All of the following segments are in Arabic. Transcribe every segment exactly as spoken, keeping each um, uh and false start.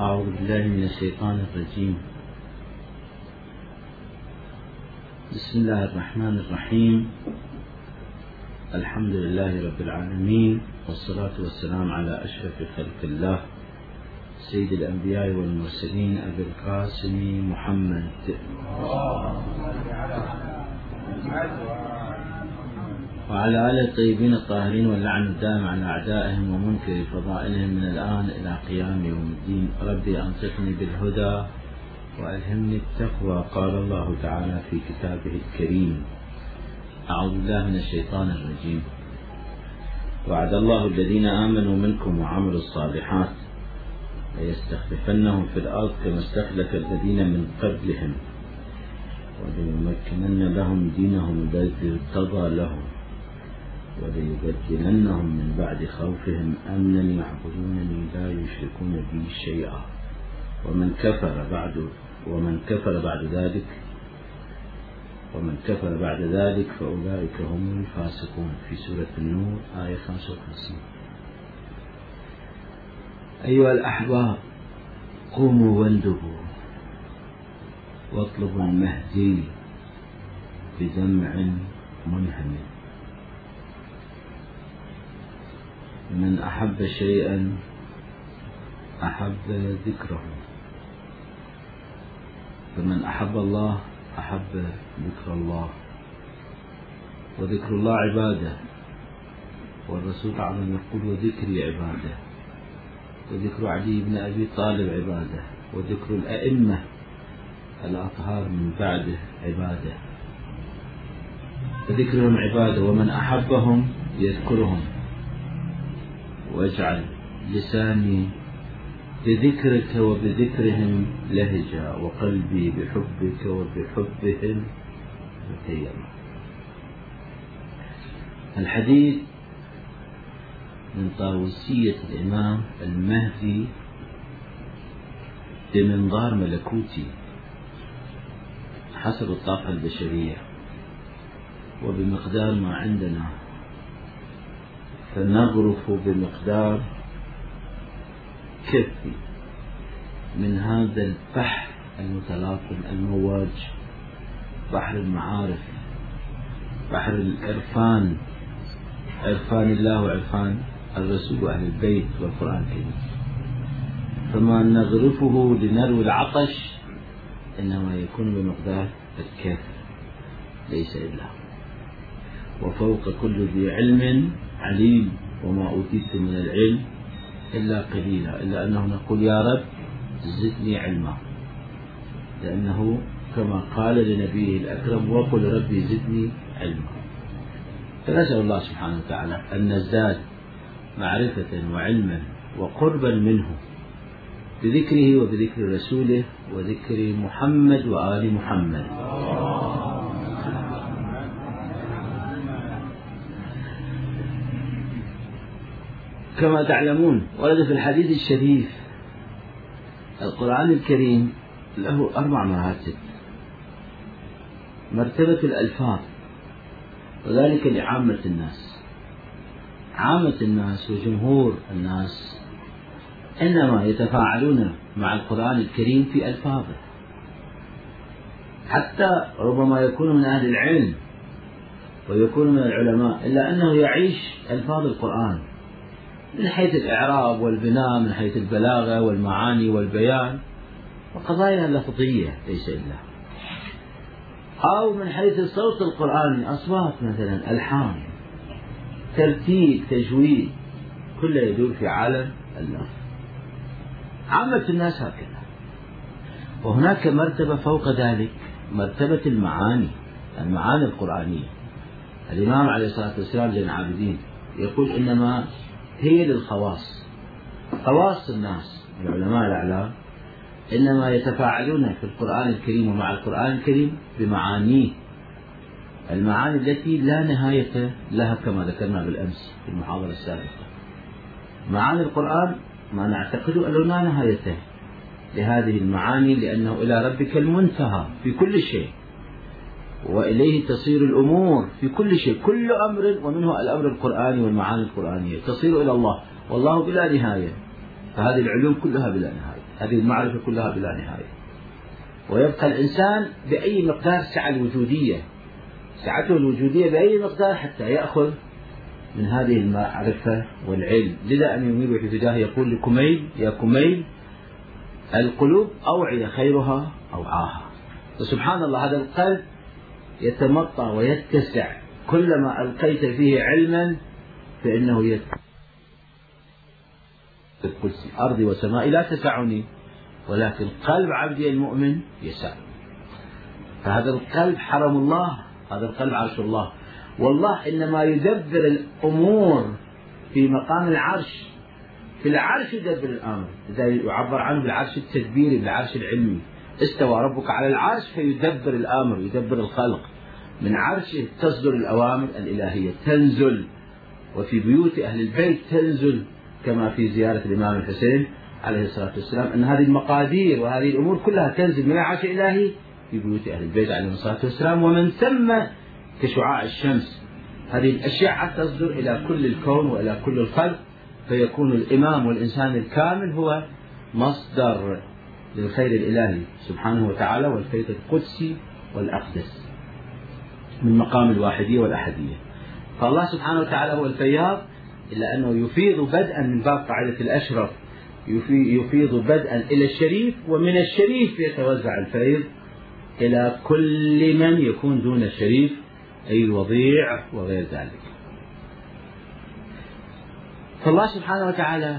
أعوذ بالله من الشيطان الرجيم. بسم الله الرحمن الرحيم. الحمد لله رب العالمين، والصلاة والسلام على أشرف خلق الله سيد الأنبياء والمرسلين أبي القاسم محمد وعلى آله الطيبين الطاهرين، واللعن الدائم على أعدائهم ومنكر فضائلهم من الآن إلى قيام يوم الدين. ربي أنصفني بالهدى وألهمني التقوى. قال الله تعالى في كتابه الكريم: أعوذ بالله من الشيطان الرجيم. وعد الله الذين آمنوا منكم وعملوا الصالحات ليستخلفنهم في الأرض كما استخلف الذين من قبلهم وليمكنن لهم دينهم الذي ارتضى لهم وليبدلنهم من بعد خوفهم أمنا يعبدونني لا يشركون بي شيئا ومن كفر بعد ومن كفر بعد ذلك ومن كفر بعد ذلك فأولئك هم الفاسقون، في سورة النور آية خمسة وخمسين. أيها الأحباب، قوموا واندبوا واطلبوا المهدي بدمع منهمر. من أحب شيئا أحب ذكره، فمن أحب الله أحب ذكر الله، وذكر الله عبادة، والرسول عليه يقول: وذكري عبادة، وذكر علي بن أبي طالب عبادة، وذكر الأئمة الأطهار من بعده عبادة، فذكرهم عبادة. ومن أحبهم يذكرهم، واجعل لساني بذكرك وبذكرهم لهجا، وقلبي بحبك وبحبهم متيما. الحديث من طاووسية الإمام المهدي بمنظار ملكوتي حسب الطاقة البشرية وبمقدار ما عندنا، فنغرف بمقدار كفي من هذا البحر المتلاطم المواج، بحر المعارف، بحر العرفان، عرفان الله وعرفان الرسول وأهل البيت والقرآن الكريم. فما نغرفه لنروي العطش إنما يكون بمقدار الكف، ليس إلا. وفوق كل ذي علم عليم، وما أوتيت من العلم إلا قليلا، إلا أنه نقول: يا رب زدني علما، لأنه كما قال لنبيه الأكرم: وقل ربي زدني علما. فنسأل الله سبحانه وتعالى أن نزداد معرفة وعلما وقربا منه بذكره وبذكر رسوله وذكر محمد وآل محمد. كما تعلمون، ورد في الحديث الشريف: القرآن الكريم له أربع مراتب. مرتبة الألفاظ، وذلك لعامة الناس. عامة الناس وجمهور الناس إنما يتفاعلون مع القرآن الكريم في ألفاظه، حتى ربما يكون من أهل العلم ويكون من العلماء، إلا أنه يعيش ألفاظ القرآن من حيث الإعراب والبناء، من حيث البلاغة والمعاني والبيان وقضايا لفظية ليس إلا، أو من حيث الصوت القرآني، أصوات مثلا، ألحان، ترتيب، تجويد، كله يدور في عالم اللفظ. عامة الناس هكذا. وهناك مرتبة فوق ذلك، مرتبة المعاني، المعاني القرآنية. الإمام عليه الصلاة والسلام زين العابدين يقول: إنما هي للخواص. خواص الناس العلماء الأعلام إنما يتفاعلون في القرآن الكريم ومع القرآن الكريم بمعانيه، المعاني التي لا نهاية لها، كما ذكرنا بالأمس في المحاضرة السابقة. معاني القرآن ما نعتقد أنه لا نهاية لهذه المعاني، لأنه إلى ربك المنتهى في كل شيء، وإليه تصير الأمور في كل شيء، كل أمر، ومنه الأمر القرآني والمعاني القرآنية تصير إلى الله، والله بلا نهاية. فهذه العلوم كلها بلا نهاية، هذه المعرفة كلها بلا نهاية. ويبقى الإنسان بأي مقدار سعة الوجودية، سعته الوجودية بأي مقدار حتى يأخذ من هذه المعرفة والعلم. لذا أن يميل في فداه يقول لكميل: يا كميل القلوب أوعية خيرها أوعاها. وسبحان الله هذا القلب يتمطى ويتسع كلما ألقيت فيه علما فإنه يتسع. القدس أرضي وسمائي لا تسعني ولكن قلب عبدي المؤمن يسع. فهذا القلب حرم الله، هذا القلب عرش الله. والله إنما يدبر الأمور في مقام العرش، في العرش يدبر الأمر، إذا يعبر عنه بالعرش التدبيري بالعرش العلمي. استوى ربك على العرش فيدبر الأمر، يدبر الخلق. من عرشه تصدر الأوامر الإلهية تنزل، وفي بيوت أهل البيت تنزل، كما في زيارة الإمام الحسين عليه الصلاة والسلام أن هذه المقادير وهذه الأمور كلها تنزل من العرش الإلهي في بيوت أهل البيت عليه الصلاة والسلام. ومن ثم كشعاع الشمس هذه الأشعة تصدر إلى كل الكون وإلى كل الخلق، فيكون الإمام والإنسان الكامل هو مصدر للخير الإلهي سبحانه وتعالى والفيض القدسي والأقدس من مقام الواحدية والأحدية. فالله سبحانه وتعالى هو الفياض، إلا أنه يفيض بدءا من باب قاعدة الأشرف، يفيض بدءا إلى الشريف، ومن الشريف يتوزع الفيض إلى كل من يكون دون الشريف أي الوضيع وغير ذلك. فالله سبحانه وتعالى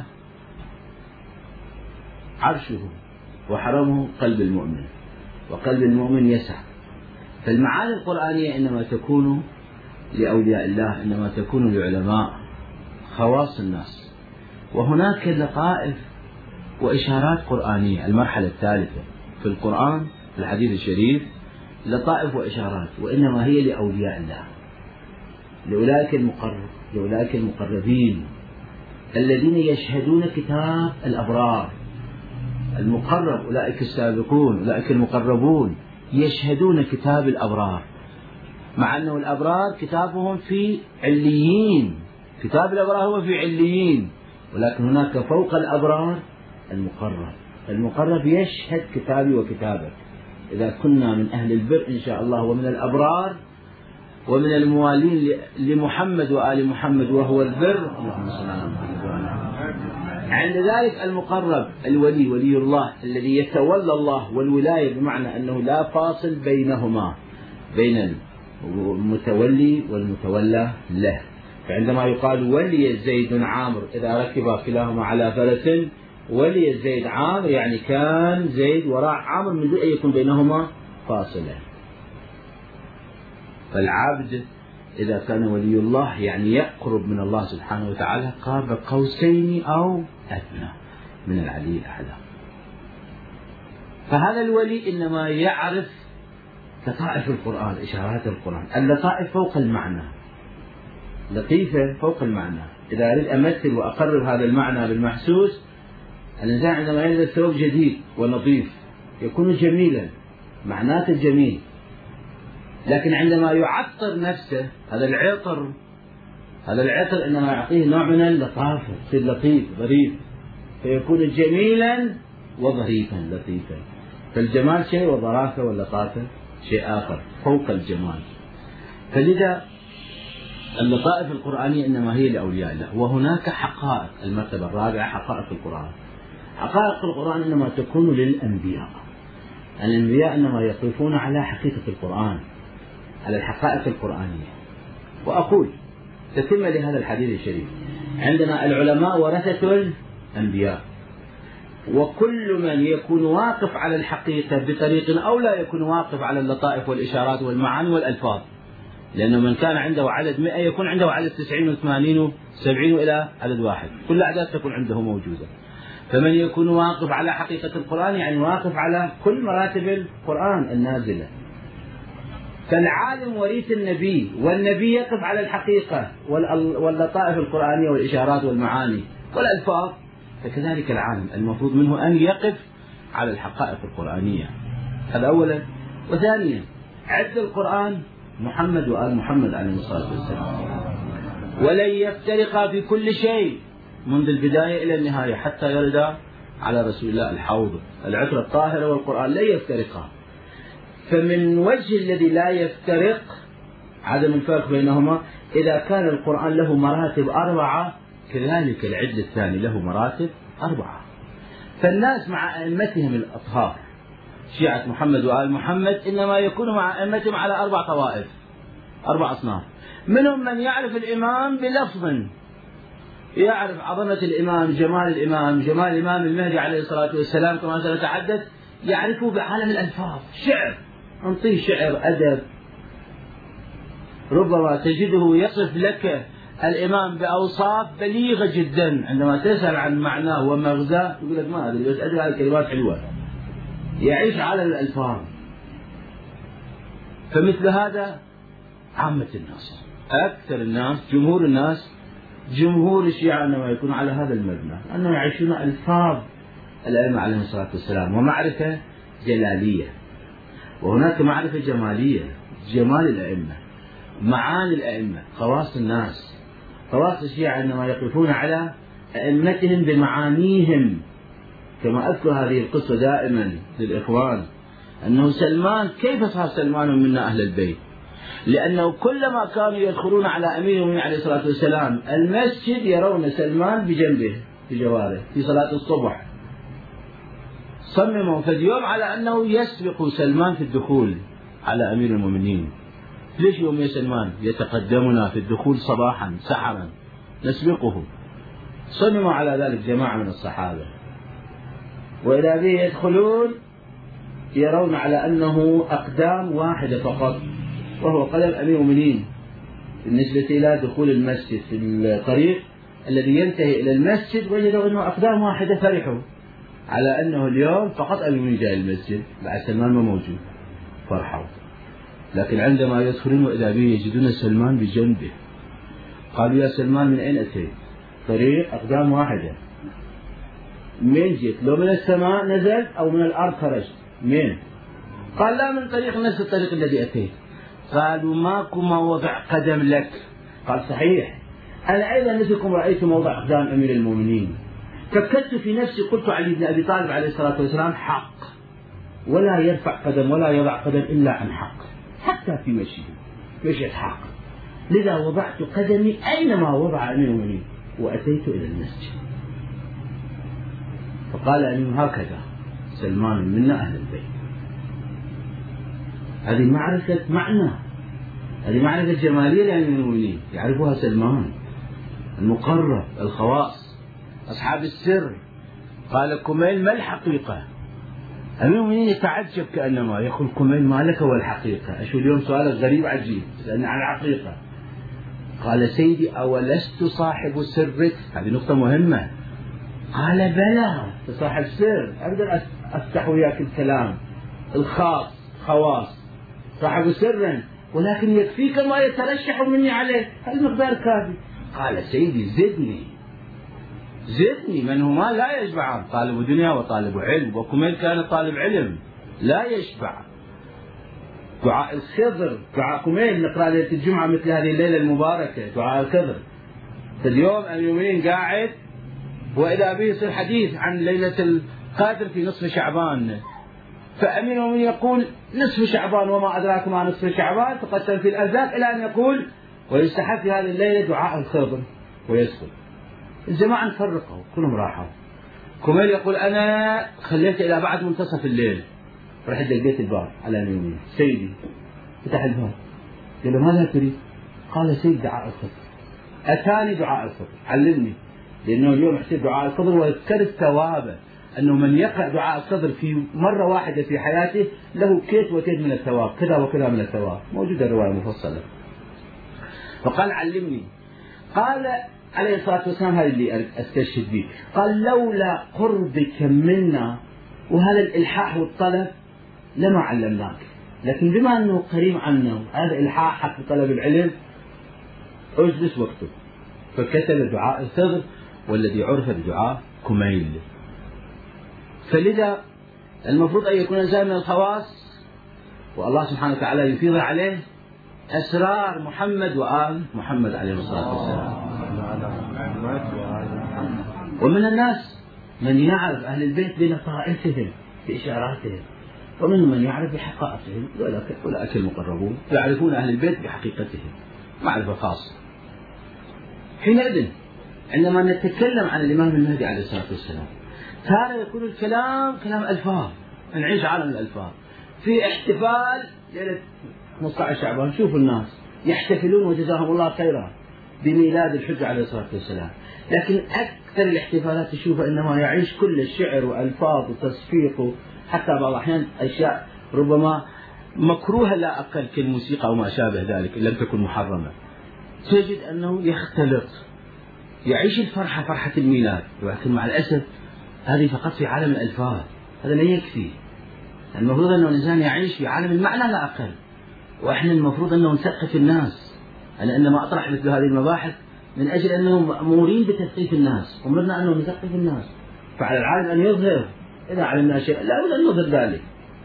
عرشه وحرمه قلب المؤمن، وقلب المؤمن يسع. فالمعاني القرآنية إنما تكون لأولياء الله، إنما تكون لعلماء خواص الناس. وهناك لطائف وإشارات قرآنية، المرحلة الثالثة في القرآن في الحديث الشريف لطائف وإشارات، وإنما هي لأولياء الله، لأولئك المقرب لأولئك المقربين الذين يشهدون كتاب الأبرار. المقرب أولئك السابقون، أولئك المقربون يشهدون كتاب الأبرار، مع أنه الأبرار كتابهم في عليين، كتاب الأبرار هو في عليين، ولكن هناك فوق الأبرار المقرب. المقرب يشهد كتابي وكتابك. إذا كنا من أهل البر إن شاء الله ومن الأبرار ومن الموالين لمحمد وآل محمد وهو البر، اللهم صل على محمد وآل محمد. عند ذلك المقرب الولي ولي الله الذي يتولى الله، والولاية بمعنى أنه لا فاصل بينهما، بين المتولي والمتولى له. فعندما يقال ولي زيد عامر إذا ركب كلاهما على فرس، ولي زيد عامر يعني كان زيد وراء عامر من دون أن يكون بينهما فاصلة. فالعبد إذا كان ولي الله يعني يقرب من الله سبحانه وتعالى قاب قوسين أو أدنى من العلي الأعلى. فهذا الولي إنما يعرف لطائف القرآن، إشارات القرآن، اللطائف فوق المعنى، لطيفة فوق المعنى. إذا أريد أمثل وأقرب هذا المعنى بالمحسوس، الإنسان عندما يلبس ثوب جديد ونظيف يكون جميلا، معناته جميل، لكن عندما يعطر نفسه هذا العطر هذا العطر إنما يعطيه نوع من اللطافة، يصير لطيف ظريف، فيكون جميلا وظريفا لطيفا. فالجمال شيء والظرافة واللطافة شيء آخر فوق الجمال. فلذا اللطائف القرآنية إنما هي لأولياء الله. وهناك حقائق، المرتبة الرابعة حقائق القرآن. حقائق القرآن إنما تكون للأنبياء. الأنبياء إنما يقفون على حقيقة القرآن، على الحقائق القرآنية. وأقول تتم لهذا الحديث الشريف، عندنا العلماء ورثة الأنبياء، وكل من يكون واقف على الحقيقة بطريق أو لا يكون واقف على اللطائف والإشارات والمعاني والألفاظ، لأنه من كان عنده عدد مئة يكون عنده عدد تسعين وثمانين وسبعين إلى عدد واحد، كل أعداد تكون عنده موجودة. فمن يكون واقف على حقيقة القرآن يعني واقف على كل مراتب القرآن النازلة. فالعالم وريث النبي، والنبي يقف على الحقيقة واللطائف القرآنية والإشارات والمعاني والألفاظ، فكذلك العالم المفروض منه أن يقف على الحقائق القرآنية. هذا أولا. وثانيا عد القرآن محمد وآل محمد عليه الصلاة والسلام، ولن يفترقا في كل شيء، منذ البداية إلى النهاية حتى يرد على رسول الله الحوض. العترة الطاهرة والقرآن لا يفترقان. فمن وجه الذي لا يفترق عدم الفرق بينهما إذا كان القرآن له مراتب أربعة، كذلك العدل الثاني له مراتب أربعة. فالناس مع أئمتهم الأطهار شيعة محمد وآل محمد إنما يكون مع أئمتهم على أربع طوائف، أربع أصناف. منهم من يعرف الإمام بلفظ، يعرف عظمة الإمام، جمال الإمام، جمال الإمام المهدي عليه الصلاة والسلام كما سنتحدث، يعرفه بعالم الألفاظ، شعر، أنطيه شعر أدب، ربما تجده يصف لك الإمام بأوصاف بليغة جدا، عندما تسأل عن معناه ومغزاه يقول لك ما أدري بس أدري هذه الكلمات حلوة، يعيش على الألفاظ. فمثل هذا عامة الناس، أكثر الناس، جمهور الناس، جمهور الشيعة إنما يكون على هذا المبنى، أنهم يعيشون ألفاظ الأئمة عليهم الصلاة والسلام، ومعرفة جلالية، وهناك معرفة جمالية، جمال الأئمة، معاني الأئمة، خواص الناس. خواص الشيعة إنما يقفون على أئمتهم بمعانيهم، كما أذكر هذه القصة دائما للإخوان، أنه سلمان كيف صار سلمان منا أهل البيت؟ لأنه كلما كانوا يدخلون على أمير المؤمنين عليه الصلاة والسلام المسجد يرون سلمان بجنبه بجواره في صلاة الصبح. صمموا في اليوم على أنه يسبق سلمان في الدخول على أمير المؤمنين. ليش يوم يا سلمان يتقدمنا في الدخول صباحا سحرا نسبقه؟ صمموا على ذلك جماعة من الصحابة، وإذا به يدخلون يرون على أنه أقدام واحدة فقط، وهو قدم أمير المؤمنين بالنسبة إلى دخول المسجد. في الطريق الذي ينتهي إلى المسجد وجدوا أنه أقدام واحدة، فرحوا على أنه اليوم فقط أمير المؤمنين جاء المسجد بعد سلمان ما موجود، فرحوا. لكن عندما يدخلون وإذا به يجدون سلمان بجنبه، قالوا يا سلمان من أين أتيت؟ طريق أقدام واحدة، من جيت؟ لو من السماء نزلت أو من الأرض خرجت؟ من؟ قال لا، من طريق نفس الطريق الذي أتيت. قالوا ماكو موضع قدم لك. قال صحيح، أنا أيضا مثلكم رأيت موضع أقدام أمير المؤمنين، فكرت في نفسي قلت علي بن أبي طالب عليه الصلاة والسلام حق، ولا يرفع قدم ولا يضع قدم إلا عن حق، حتى في مشيه مشيت حق، لذا وضعت قدمي أينما وضع أمير المؤمنين وأتيت إلى المسجد. فقال أمين هكذا سلمان منا أهل البيت. هذه معرفة معنى، هذه معرفة جمالية لأمير المؤمنين يعرفها سلمان، المقرب، الخواص، أصحاب السر. قال كميل ما الحقيقة؟ أمير المؤمنين يتعجب كأنما يقول كميل ما لك والحقيقة؟ أشو اليوم سؤالك غريب عجيب، سألني عن الحقيقة. قال سيدي أولست صاحب سرك؟ هذه نقطة مهمة. قال بلى صاحب سر، أقدر أفتح وياك الكلام الخاص، خواص صاحب سر، ولكن يكفيك ما يترشح مني عليه، هالمقدار كافي. قال سيدي زدني زدني، من هما لا يشبعان، طالب دنيا وطالب علم، وكميل كان طالب علم لا يشبع. دعاء الخضر، دعاء كميل نقرأ ليلة الجمعة مثل هذه الليلة المباركة، دعاء الخضر. فاليوم أمير المؤمنين قاعد وإذا به يصير حديث عن ليلة القدر في نصف شعبان، فأمير المؤمنين يقول نصف شعبان وما أدراك ما نصف شعبان، تقسم في الأرزاق، إلى أن يقول ويستحب في هذه الليلة دعاء الخضر ويسكت. الجماعة فرقوا كلهم راحوا. كميل يقول أنا خليت إلى بعد منتصف الليل، رحت دقيت الباب على أمير المؤمنين، سيدي فتح الباب، قال له ماذا تريد؟ قال سيد دعاء الخضر. أتاني دعاء الخضر علمني، لأنه اليوم يحسب دعاء الخضر وذكرت ثوابه، أنه من يقرأ دعاء الخضر في مرة واحدة في حياته له كيت وكيت من الثواب، كذا وكذا من الثواب، موجودة الرواية مفصلة. فقال علمني. قال عليه الصلاة والسلام هذا اللي أستشهد به، قال لولا قربك منا وهذا الإلحاح والطلب لما علمناك، لكن بما أنه قريب عنا هذا إلحاح حق طلب العلم اجلس واكتب. فكتب دعاء الخضر والذي عرف بدعاء كميل. فلذا المفروض أن يكون الإنسان من الخواص، والله سبحانه وتعالى يفيض عليه أسرار محمد وآل محمد عليه الصلاة والسلام. ومن الناس من يعرف أهل البيت بنصائحهم بإشاراتهم، ومنهم من يعرف بحقائقهم، أولئك المقربون يعرفون أهل البيت بحقيقتهم معرفة خاصة. حينئذ عندما نتكلم عن الإمام المهدي عليه الصلاة والسلام تارة يكون الكلام كلام ألفاظ، نعيش عالم الألفاظ. في احتفال ليلة خمسة عشر شعبان، شوفوا الناس يحتفلون وجزاهم الله خيرا بميلاد الحجة عليه الصلاة والسلام، لكن أكثر الاحتفالات تشوفها إنما يعيش كل الشعر وألفاظ وتصفيق، حتى بعض الأحيان أشياء ربما مكروهة لا أقل كالموسيقى وما شابه ذلك إن لم تكن محرمة، تجد أنه يختلط يعيش الفرحة فرحة الميلاد، ولكن مع الأسف هذه فقط في عالم الألفاظ، هذا لا يكفي. المفروض أنه الإنسان يعيش في عالم المعنى لا أقل، وإحنا المفروض أنه نثقف الناس. أنا إنما أطرح مثل هذه المباحث من أجل أنهم مأمورين بتثقيف الناس، أمرنا أنه نثقف الناس، فعلى العالم أن يظهر، إذا علمنا شيئا لا بد أن نظهر ذلك،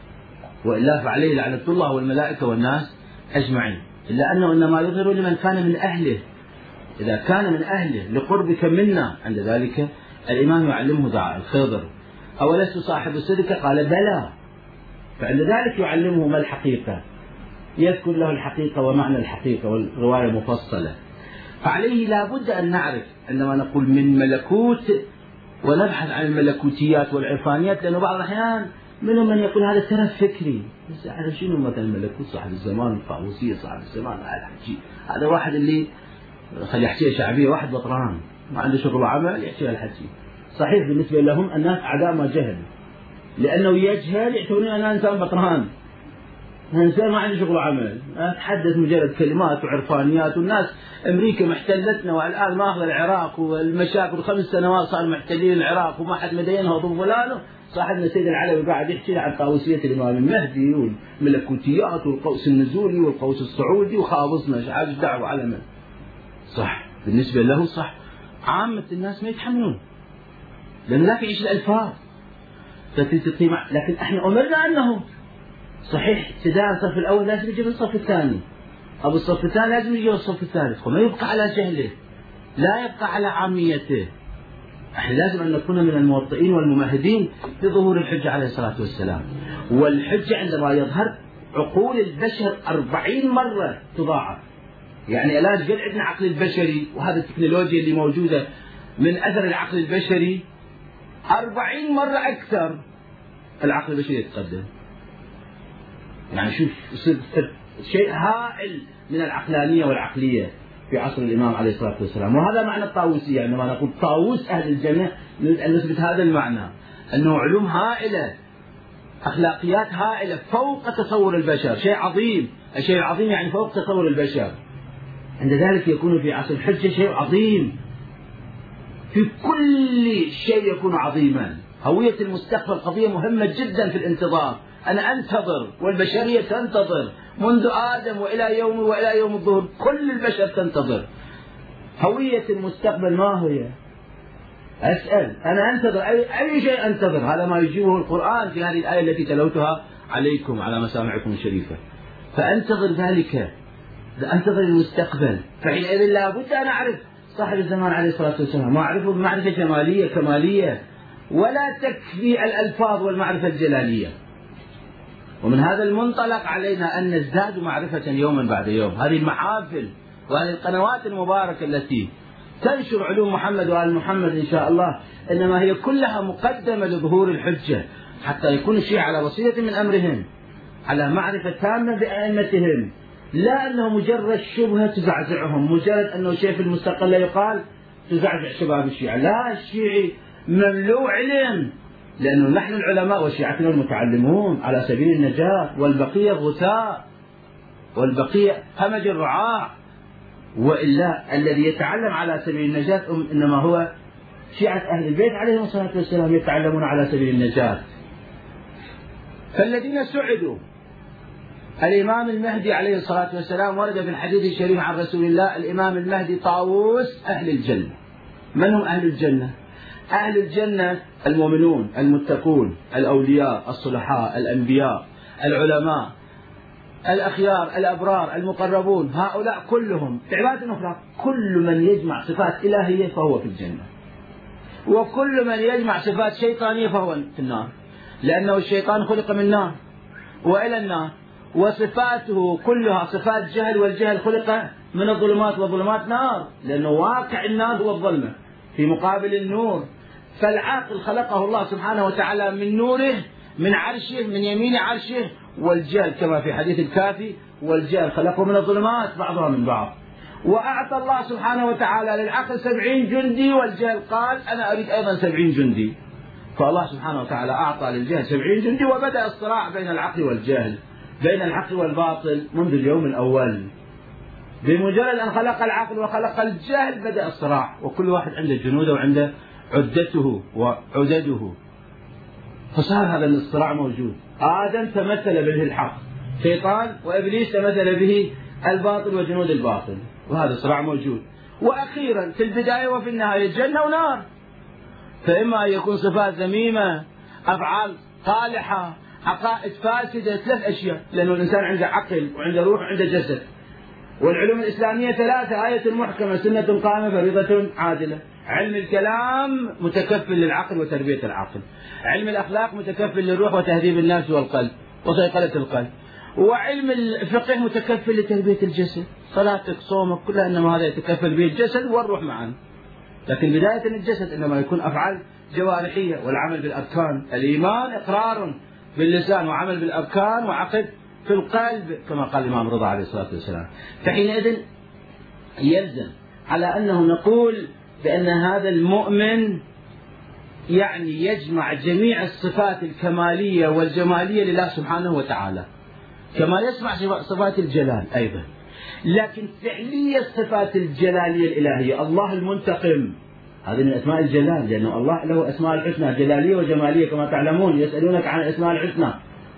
وإلا فعليه لعنة الله والملائكة والناس أجمعين، إلا أنه إنما يظهر لمن كان من أهله. إذا كان من أهله لقربك منا، عند ذلك الإمام يعلمه دعاء الخضر: أولست صاحب الصدق؟ قال بلى. فعند ذلك يعلمه ما الحقيقة، يذكر له الحقيقة ومعنى الحقيقة والرواية مفصلة. فعليه لا بد أن نعرف عندما نقول من ملكوت ونبحث عن الملكوتيات والعرفانيات، لأنه بعض الأحيان منهم من يقول هذا ترف فكري، بس أعرف شنو مثلا ملكوت صاحب الزمان، الطاووسية صاحب الزمان، هذا واحد اللي خلي يحكي شعبية، واحد بطران ما عنده شغل وعمل يحكي الحكي. صحيح بالنسبة لهم الناس أعداء ما جهل، لأنه يجهل يعتبرون أنه إنسان بطران، إنسان ما عنده شغل وعمل، أتحدث مجرد كلمات وعرفانيات. والناس أمريكا محتلتنا والآن ماخذ العراق والمشاكل، خمس سنوات صار محتلين العراق وما حد مدينها وضم فلانه. صاحبنا سيد العلوي قاعد يحكي عن طاووسية الإمام المهدي والملكوتيات والقوس النزولي والقوس الصعودي وخابصنا شحال دعوة على من صح بالنسبة له صح، عامة الناس ما يتحملون لأن لا يعيش الألفاظ. لكن احنا أمرنا أنه صحيح ابتداء الصف الأول لازم يجي الصف الثاني، أو الصف الثاني لازم يجي الصف الثالث، وما يبقى على جهله، لا يبقى على عاميته. احنا لازم أن نكون من الموطئين والممهدين لظهور الحجة عليه الصلاة والسلام. والحجة عندما يظهر عقول البشر أربعين مرة تضاعف، يعني الآن قد عندنا عقل البشري وهذا التكنولوجيا اللي موجودة من أثر العقل البشري أربعين مرة أكثر العقل البشري يتقدم. يعني شوف شيء هائل من العقلانية والعقلية في عصر الإمام عليه الصلاة والسلام. وهذا معنى الطاووسية، عندما نقول طاووس أهل الجنة نثبت هذا المعنى، أنه علوم هائلة، أخلاقيات هائلة فوق تصور البشر، شيء عظيم. الشيء العظيم يعني فوق تصور البشر. عند ذلك يكون في عصر الحجة شيء عظيم، في كل شيء يكون عظيما. هوية المستقبل قضية مهمة جدا في الانتظار. أنا أنتظر والبشرية تنتظر منذ آدم وإلى يوم وإلى يوم الظهر، كل البشر تنتظر. هوية المستقبل ما هي؟ أسأل أنا أنتظر أي, أي شيء أنتظر. هذا ما يجيبه القرآن في هذه الآية التي تلوتها عليكم على مسامعكم الشريفة. فأنتظر ذلك، أنتظر المستقبل. فحينئذ لا بد أن أعرف صاحب الزمان عليه الصلاة والسلام، ما أعرفه بمعرفة جمالية كمالية، ولا تكفي الألفاظ والمعرفة الجلالية. ومن هذا المنطلق علينا أن نزداد معرفة يوما بعد يوم. هذه المحافل وهذه القنوات المباركة التي تنشر علوم محمد وآل محمد إن شاء الله، إنما هي كلها مقدمة لظهور الحجة، حتى يكون الشيعة على بصيرة من أمرهم، على معرفة تامة بأئمتهم، لا أنه مجرد شبهة تزعزعهم، مجرد أنه شيء في المستقل لا يقال تزعزع شباب الشيعة. لا، الشيعي مملوء علم، لأنه نحن العلماء وشيعتنا المتعلمون على سبيل النجاة، والبقية غثاء، والبقية همج الرعاع. وإلا الذي يتعلم على سبيل النجاة إنما هو شيعة أهل البيت عليهم الصلاة والسلام، يتعلمون على سبيل النجاة. فالذين سعدوا الإمام المهدي عليه الصلاة والسلام، ورد في الحديث الشريف عن رسول الله: الإمام المهدي طاووس أهل الجنة. من هم أهل الجنة؟ أهل الجنة المؤمنون المتقون الأولياء الصلحاء الأنبياء العلماء الأخيار الأبرار المقربون، هؤلاء كلهم بعبارة أخرى كل من يجمع صفات إلهية فهو في الجنة. وكل من يجمع صفات شيطانية فهو في النار، لأنه الشيطان خلق من نار وإلى النار، وصفاته كلها صفات جهل، والجهل خلق من الظلمات، والظلمات نار، لأنه واقع النار هو الظلمة في مقابل النور. فالعاقل خلقه الله سبحانه وتعالى من نوره، من عرشه، من يمين عرشه، والجهل كما في حديث الكافي والجهل خلقه من الظلمات بعضها من بعض. وأعطى الله سبحانه وتعالى للعقل سبعين جندي، والجهل قال أنا أريد أيضا سبعين جندي. فالله سبحانه وتعالى أعطى للجهل سبعين جندي، وبدأ الصراع بين العقل والجهل، بين الحق والباطل منذ اليوم الأول. بمجرد أن خلق العقل وخلق الجهل بدأ الصراع، وكل واحد عنده جنوده وعنده عدته وعدده، فصار هذا الصراع موجود. آدم تمثل به الحق، شيطان وإبليس تمثل به الباطل وجنود الباطل، وهذا الصراع موجود. وأخيرا في البداية وفي النهاية جنة ونار، فإما أن يكون صفات ذميمة، أفعال صالحة، عقائد فاسدة، ثلاث أشياء، لأنه الإنسان عنده عقل وعنده روح وعنده جسد. والعلوم الإسلامية ثلاثة: آية محكمة، سنة قائمة، فريضة عادلة. علم الكلام متكفل للعقل وتربية العقل، علم الأخلاق متكفل للروح وتهذيب النفس والقلب وصيقلة القلب، وعلم الفقه متكفل لتربية الجسد، صلاتك صومك كلها إنما هذا يتكفل به الجسد والروح معا. لكن بداية الجسد إنما يكون أفعال جوارحية، والعمل بالأركان. الإيمان إقرار باللسان وعمل بالأركان وعقد في القلب كما قال الإمام رضا عليه الصلاة والسلام. فحينئذ يلزم على أنه نقول بأن هذا المؤمن يعني يجمع جميع الصفات الكمالية والجمالية لله سبحانه وتعالى، كما يسمع صفات الجلال أيضا، لكن فعلية صفات الجلالية الإلهية. الله المنتقم هذه من أسماء الجلال، لأنه الله له أسماء الحسنى جلالية وجمالية كما تعلمون، يسألونك عن الأسماء الحسنى.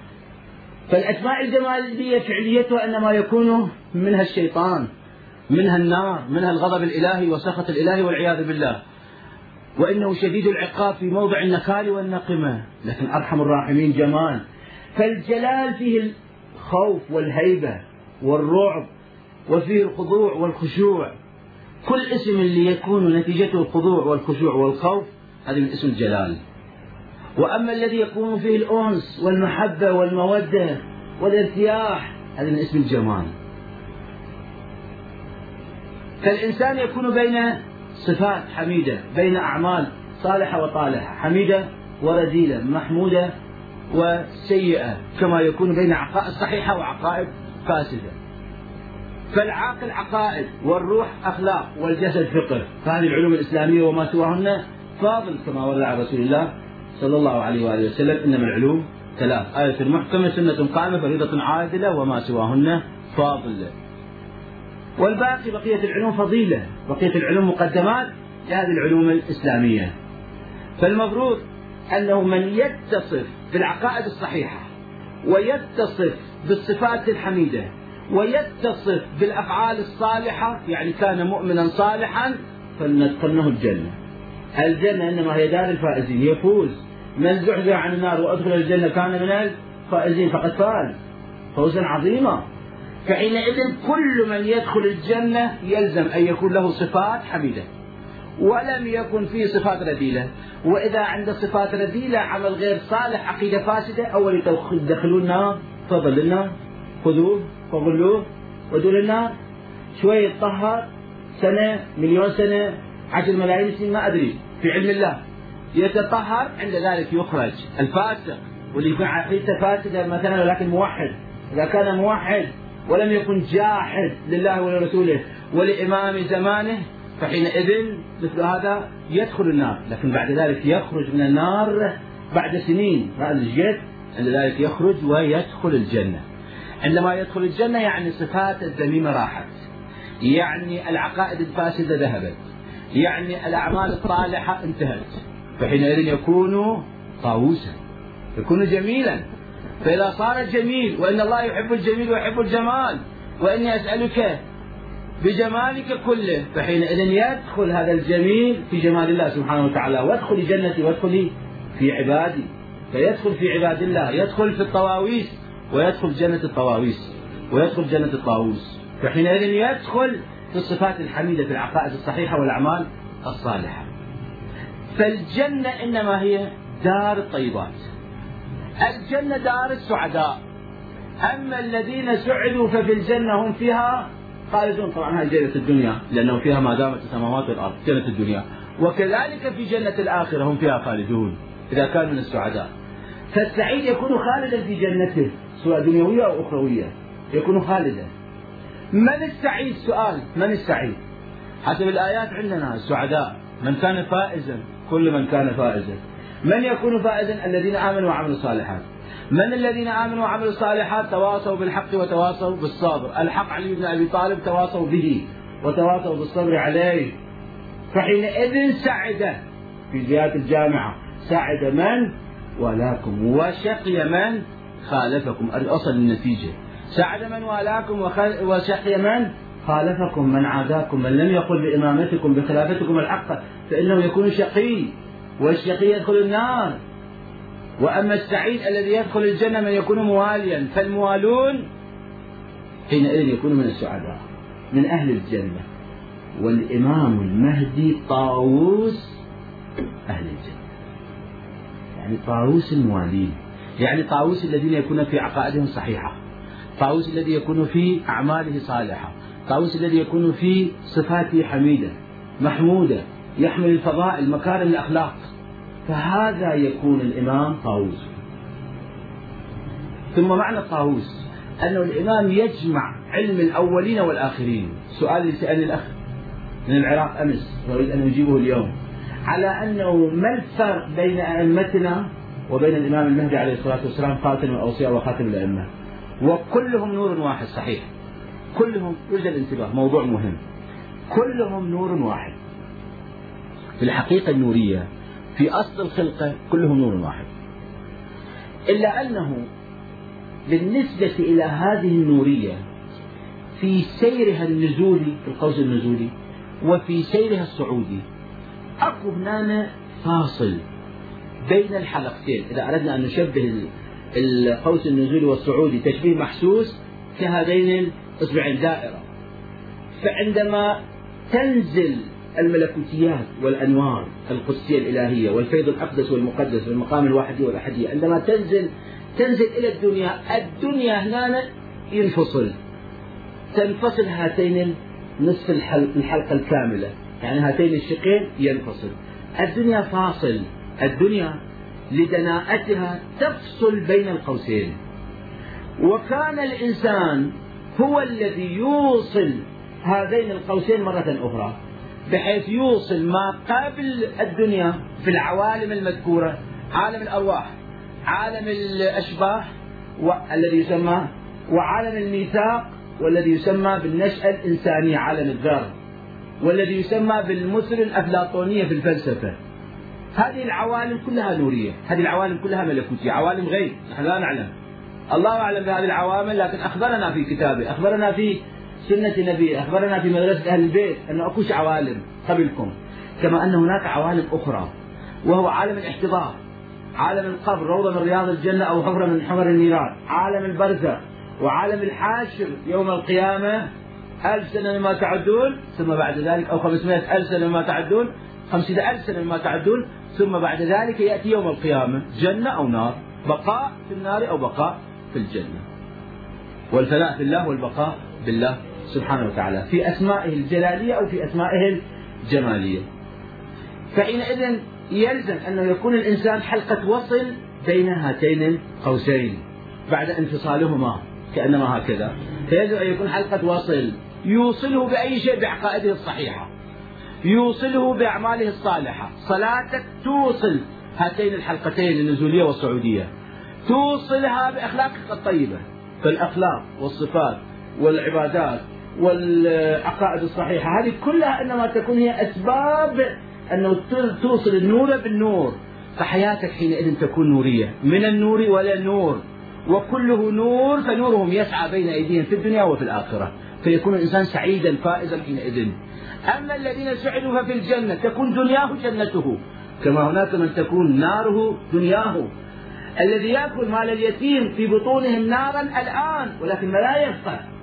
فالأسماء الجمالية فعليتها إنما يكون منها الشيطان، منها النار، منها الغضب الإلهي وسخط الإلهي والعياذ بالله، وإنه شديد العقاب في موضع النكال والنقمة، لكن أرحم الراحمين جمال. فالجلال فيه الخوف والهيبة والرعب، وفيه الخضوع والخشوع. كل اسم اللي يكون نتيجته الخضوع والخشوع والخوف هذا من اسم الجلال. وأما الذي يكون فيه الأنس والمحبة والمودة والارتياح هذا من اسم الجمال. فالإنسان يكون بين صفات حميدة، بين أعمال صالحة وطالحة، حميدة ورذيلة، محمودة وسيئة، كما يكون بين عقائد صحيحة وعقائد فاسدة. فالعاقل عقائد، والروح أخلاق، والجسد فقه. فهذه العلوم الإسلامية وما سواهن فاضل كما ورد عن رسول الله صلى الله عليه وآله وسلم: إنما العلوم ثلاث: آية محكمة، سنة قائمة، فريضة عادلة، وما سواهن فاضل. والباقي بقية العلوم فضيلة، بقية العلوم مقدمات لهذه العلوم الإسلامية. فالمفروض أنه من يتصف بالعقائد الصحيحة، ويتصف بالصفات الحميدة، ويتصف بالأفعال الصالحة، يعني كان مؤمنا صالحا، فلندخلنه الجنة. الجنة إنما هي دار الفائزين، يفوز من زحزح عن النار وأدخل الجنة كان من الفائزين، فقد فاز فوزا عظيما. فحينئذ كل من يدخل الجنة يلزم أن يكون له صفات حميدة، ولم يكن فيه صفات رذيلة. وإذا عند صفات رذيلة عمل غير صالح، عقيدة فاسدة، أول يدخلون النار، فضل النار، خذوه فغلوه ودول النار، شوية يتطهر سنة، مليون سنة، عشر ملايين سنة، ما أدري في علم الله، يتطهر، عند ذلك يخرج. الفاسق واللي يكون عقيدته فاسدة مثلا ولكن موحد، إذا كان موحد ولم يكن جاحد لله ولرسوله ولإمام زمانه، فحينئذ مثل هذا يدخل النار، لكن بعد ذلك يخرج من النار بعد سنين، بعد الجد عند ذلك يخرج ويدخل الجنة. عندما يدخل الجنة يعني صفات الذميمة راحت، يعني العقائد الفاسدة ذهبت، يعني الأعمال الصالحة انتهت، فحينئذ يكون طاووسا، يكون جميلا. فإذا صار جميل، وإن الله يحب الجميل ويحب الجمال، وإني أسألك بجمالك كله، فحينئذ يدخل هذا الجميل في جمال الله سبحانه وتعالى. وادخلي جنتي وادخلي في عبادي، فيدخل في عباد الله، يدخل في الطواويس ويدخل جنة الطواويس ويدخل جنة الطاووس، فحينئذ يدخل في الصفات الحميدة في العقائد الصحيحة والأعمال الصالحة. فالجنة إنما هي دار الطيبات، الجنة دار السعداء. أما الذين سعدوا ففي الجنة هم فيها خالدون. طبعا هذه جنة الدنيا لأنه فيها ما دامت السماوات والأرض، جنة الدنيا. وكذلك في جنة الآخرة هم فيها خالدون إذا كانوا من السعداء. فالسعيد يكون خالدا في جنته سواء دنيوية أو أخروية، يكون خالدا. من السعيد؟ سؤال، من السعيد؟ حسب الآيات عندنا السعداء من كان فائزا، كل من كان فائزا. من يكون فائزا؟ الذين آمنوا وعملوا الصالحات. من الذين آمنوا وعملوا الصالحات؟ تواصوا بالحق وتواصوا بالصبر. الحق علي بن أبي طالب تواصوا به وتواصوا بالصبر عليه. فحينئذ سعد في زيادة الجامعة، سعد من والاكم وشقي من خالفكم. أصل النتيجة سعد من والاكم وشقي من خالفكم، من عاداكم، من لم يقل بإمامتكم بخلافتكم الحق فإنه يكون شقي، والشقي يدخل النار. وأما السعيد الذي يدخل الجنة من يكون مواليا، فالموالون حينئذ يكون من السعداء من أهل الجنة. والإمام المهدي طاووس أهل الجنة، يعني طاووس الموالين، يعني طاووس الذين يكون في عقائدهم صحيحة، طاووس الذي يكون في أعماله صالحة، طاووس الذي يكون في صفاته حميدة محمودة، يحمل الفضائل مكارم الأخلاق. فهذا يكون الإمام طاووس. ثم معنى الطاووس أنه الإمام يجمع علم الأولين والآخرين. سؤال اللي سألني الأخ من العراق أمس وأريد أن أجيبه اليوم، على أنه ما الفرق بين أئمتنا وبين الإمام المهدي عليه الصلاة والسلام خاتم الأوصياء وخاتم الأئمة؟ وكلهم نور واحد. صحيح كلهم، يرجى الانتباه، موضوع مهم، كلهم نور واحد. في الحقيقة النورية في أصل الخلقة كلهم نور واحد، إلا أنه بالنسبة إلى هذه النورية في سيرها النزولي في القوس النزولي وفي سيرها الصعودي أكو هنا فاصل بين الحلقتين. إذا أردنا أن نشبه القوس النزولي والصعودي تشبيه محسوس كهذين الإصبعين دائرة، فعندما تنزل الملكوتيات والأنوار القدسية الإلهية والفيض الأقدس والمقدس والمقام الواحدي والأحدية عندما تنزل تنزل إلى الدنيا، الدنيا هنا ينفصل، تنفصل هاتين نصف الحلقة الكاملة، يعني هاتين الشقين ينفصل. الدنيا فاصل، الدنيا لدناءتها تفصل بين القوسين. وكان الإنسان هو الذي يوصل هذين القوسين مرة أخرى، بحيث يوصل ما قبل الدنيا في العوالم المذكورة، عالم الأرواح، عالم الأشباح الذي يسمى، وعالم الميثاق والذي يسمى بالنشأة الإنسانية عالم الذر، والذي يسمى بالمثل الأفلاطونية في الفلسفة. هذه العوالم كلها نورية، هذه العوالم كلها ملكوتية، عوالم غيب نحن لا نعلم، الله أعلم بهذه العوامل، لكن أخبرنا في كتابه، أخبرنا في سنة نبيه، أخبرنا في مدرسة أهل البيت أنه أكوش عوالم قبلكم، كما أن هناك عوالم أخرى، وهو عالم الاحتضار، عالم القبر روضة من رياض الجنة أو حفرة من حفر النيران، عالم البرزخ، وعالم الحاشر يوم القيامة ألف سنة مما تعدون، ثم بعد ذلك أو خمسمائة ألف سنة مما تعدون، خمسين ألف سنة مما تعدون، ثم بعد ذلك يأتي يوم القيامة، جنة أو نار، بقاء في النار أو بقاء في الجنة، والفناء في الله والبقاء بالله سبحانه وتعالى في أسمائه الجلالية أو في أسمائه الجمالية. فحينئذ يلزم أنه يكون الإنسان حلقة وصل بين هاتين القوسين بعد انفصالهما كأنما هكذا، فيجب أن يكون حلقة وصل يوصله بأي شيء، بعقائده الصحيحة، يوصله بأعماله الصالحة. صلاتك توصل هاتين الحلقتين النزولية والصعودية، توصلها بأخلاقك الطيبة، فالأخلاق والصفات والعبادات والعقائد الصحيحة هذه كلها إنما تكون هي أسباب أنه توصل النور بالنور، فحياتك حينئذ تكون نورية من النور ولا النور، وكله نور، فنورهم يسعى بين أيديهم في الدنيا وفي الآخرة، فيكون الإنسان سعيدا فائزا حينئذ. أما الذين سعدوا ففي الجنة تكون دنياه جنته، كما هناك من تكون ناره دنياه. الذي يأكل مال اليتيم في بطونهم نارا الآن ولكن لا يفقه،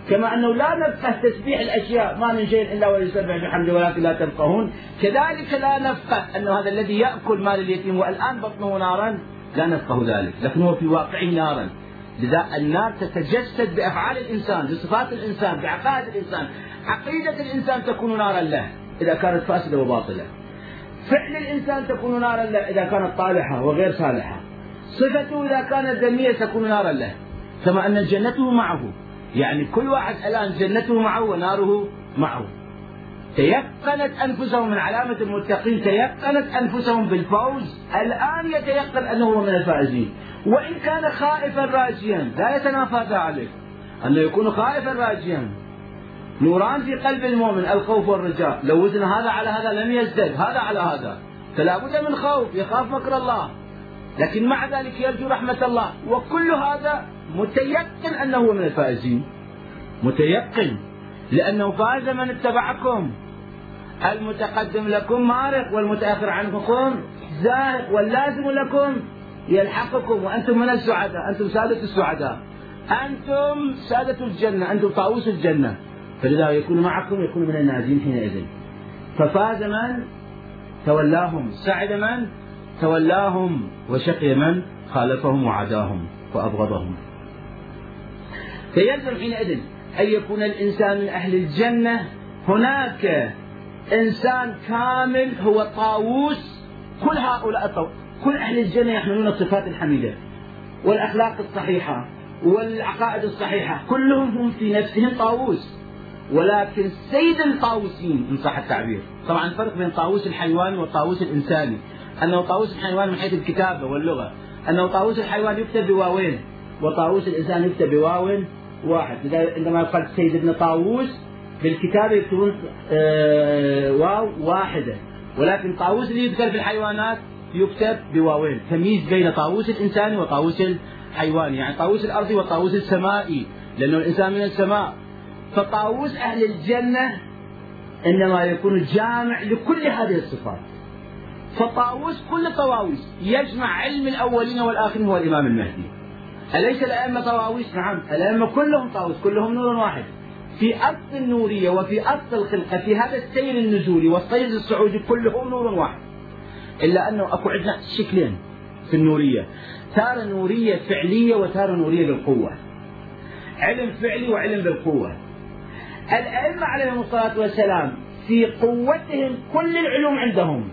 كما أنه لا نفقه تسبيح الأشياء، ما من شيء إلا ويسبح بحمده ولكن لا تفقهون، كذلك لا نفقه أن هذا الذي يأكل مال اليتيم والآن بطنه نارا لا نفقه ذلك، لكن هو في واقعه نارا. لذا النار تتجسد بأفعال الإنسان، بصفات الإنسان، بعقائد الإنسان. عقيدة الإنسان تكون نارا له إذا كانت فاسدة وباطلة، فعل الإنسان تكون نارا له إذا كانت طالحة وغير صالحة، صفته إذا كانت ذمية تكون نارا له، كما أن جنته معه. يعني كل واحد الآن جنته معه وناره معه. تيقنت أنفسهم، من علامة المتقين تيقنت أنفسهم بالفوز، الآن يتيقن أنه من الفائزين، وإن كان خائفا راجيا لا يتنافى ذلك، أنه يكون خائفا راجيا. نوران في قلب المؤمن الخوف والرجاء، لو وزن هذا على هذا لم يزدد هذا على هذا، فلا بد من خوف، يخاف مكر الله، لكن مع ذلك يرجو رحمة الله، وكل هذا متيقن أنه من الفائزين، متيقن، لأنه فاز من اتبعكم. المتقدم لكم مارق والمتأخر عنكم زاهق، واللازم لكم يلحقكم، وأنتم من السعداء، أنتم سادة السعداء، أنتم سادة الجنة، أنتم طاووس الجنة، فلذا يكون معكم، يكون من الناجين حينئذ. ففاز من تولاهم، سعد من تولاهم، وشقي من خالفهم وعداهم وأبغضهم. فيلزم حينئذ أن يكون الإنسان من أهل الجنة. هناك إنسان كامل هو طاووس كل هؤلاء الطو... كل أهل الجنة يحملون الصفات الحميدة والأخلاق الصحيحة والعقائد الصحيحة، كلهم هم في نفسهم طاووس، ولكن سيد الطاووسين إن صح التعبير. طبعا الفرق بين طاووس الحيواني والطاووس الإنساني أنه طاووس الحيوان من حيث الكتابة واللغة، أنه طاووس الحيوان يكتب بواوين وطاووس الإنسان يكتب بواو واحد. عندما يقال سيد ابن طاووس بالكتابة يكتبون آه واو واحدة، ولكن طاووس اللي يذكر في الحيوانات يكتب بواوين، تمييز بين طاووس الإنساني وطاووس الحيواني، يعني طاووس الأرضي وطاووس السمائي، لأنه الإنسان من السماء. فطاووس أهل الجنة إنما يكون جامع لكل هذه الصفات. فطاووس كل طواويس يجمع علم الأولين والآخرين هو الإمام المهدي. أليس الأئمة طواويس؟ نعم، الأئمة كلهم طاووس، كلهم نور واحد، في أصل النورية وفي أصل الخلقة، في هذا السير النزولي والسير الصعودي كلهم نور واحد، إلا أنه أكو عندنا شكلين في النورية، تارة نورية فعلية وتارة نورية بالقوة، علم فعلي وعلم بالقوة. الأئمة عليهم الصلاة والسلام في قوتهم كل العلوم عندهم،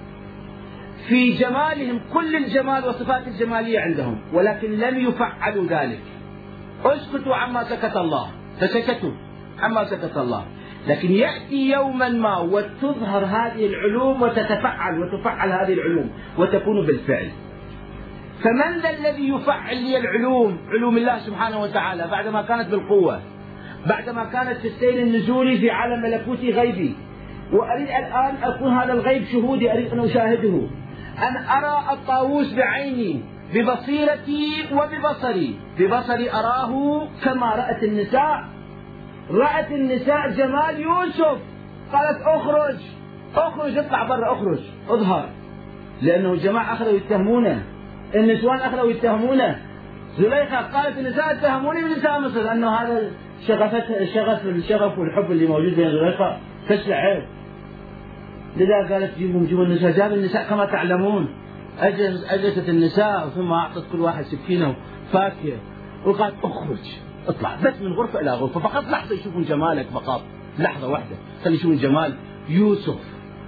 في جمالهم كل الجمال والصفات الجمالية عندهم، ولكن لم يفعلوا ذلك. اسكتوا عما سكت الله، فسكتوا عما سكت الله، لكن يأتي يوما ما وتظهر هذه العلوم وتتفعل وتفعل هذه العلوم وتكون بالفعل. فمن ذا الذي يفعل لي العلوم، علوم الله سبحانه وتعالى، بعدما كانت بالقوة، بعدما كانت في السير النزولي في عالم ملكوتي غيبي، وأريد الآن أكون هذا الغيب شهودي، أريد أن أشاهده، أن أرى الطاووس بعيني ببصيرتي وببصري، ببصري أراه كما رأت النساء، رأت النساء جمال يوسف، قالت أخرج أخرج اطلع برا، أخرج اظهر، لأنه الجماعة أخذوا يتهمونه، النسوان أخذوا يتهمونه. زليخة قالت النساء اتهموني من نساء مصر أنه هذا شغفت الشغف الشغف والحب اللي موجود بين زليخة فشل عيب. لذا قالت جيبوا جيبوا النساء، جاب النساء كما تعلمون، أجلس أجلست النساء ثم أعطت كل واحد سكينة وفاكهة وقالت أخرج اطلع، بس من غرفة إلى غرفة، فقط لحظة يشوفون جمالك، فقط لحظة واحدة خلي يشوفون جمال يوسف.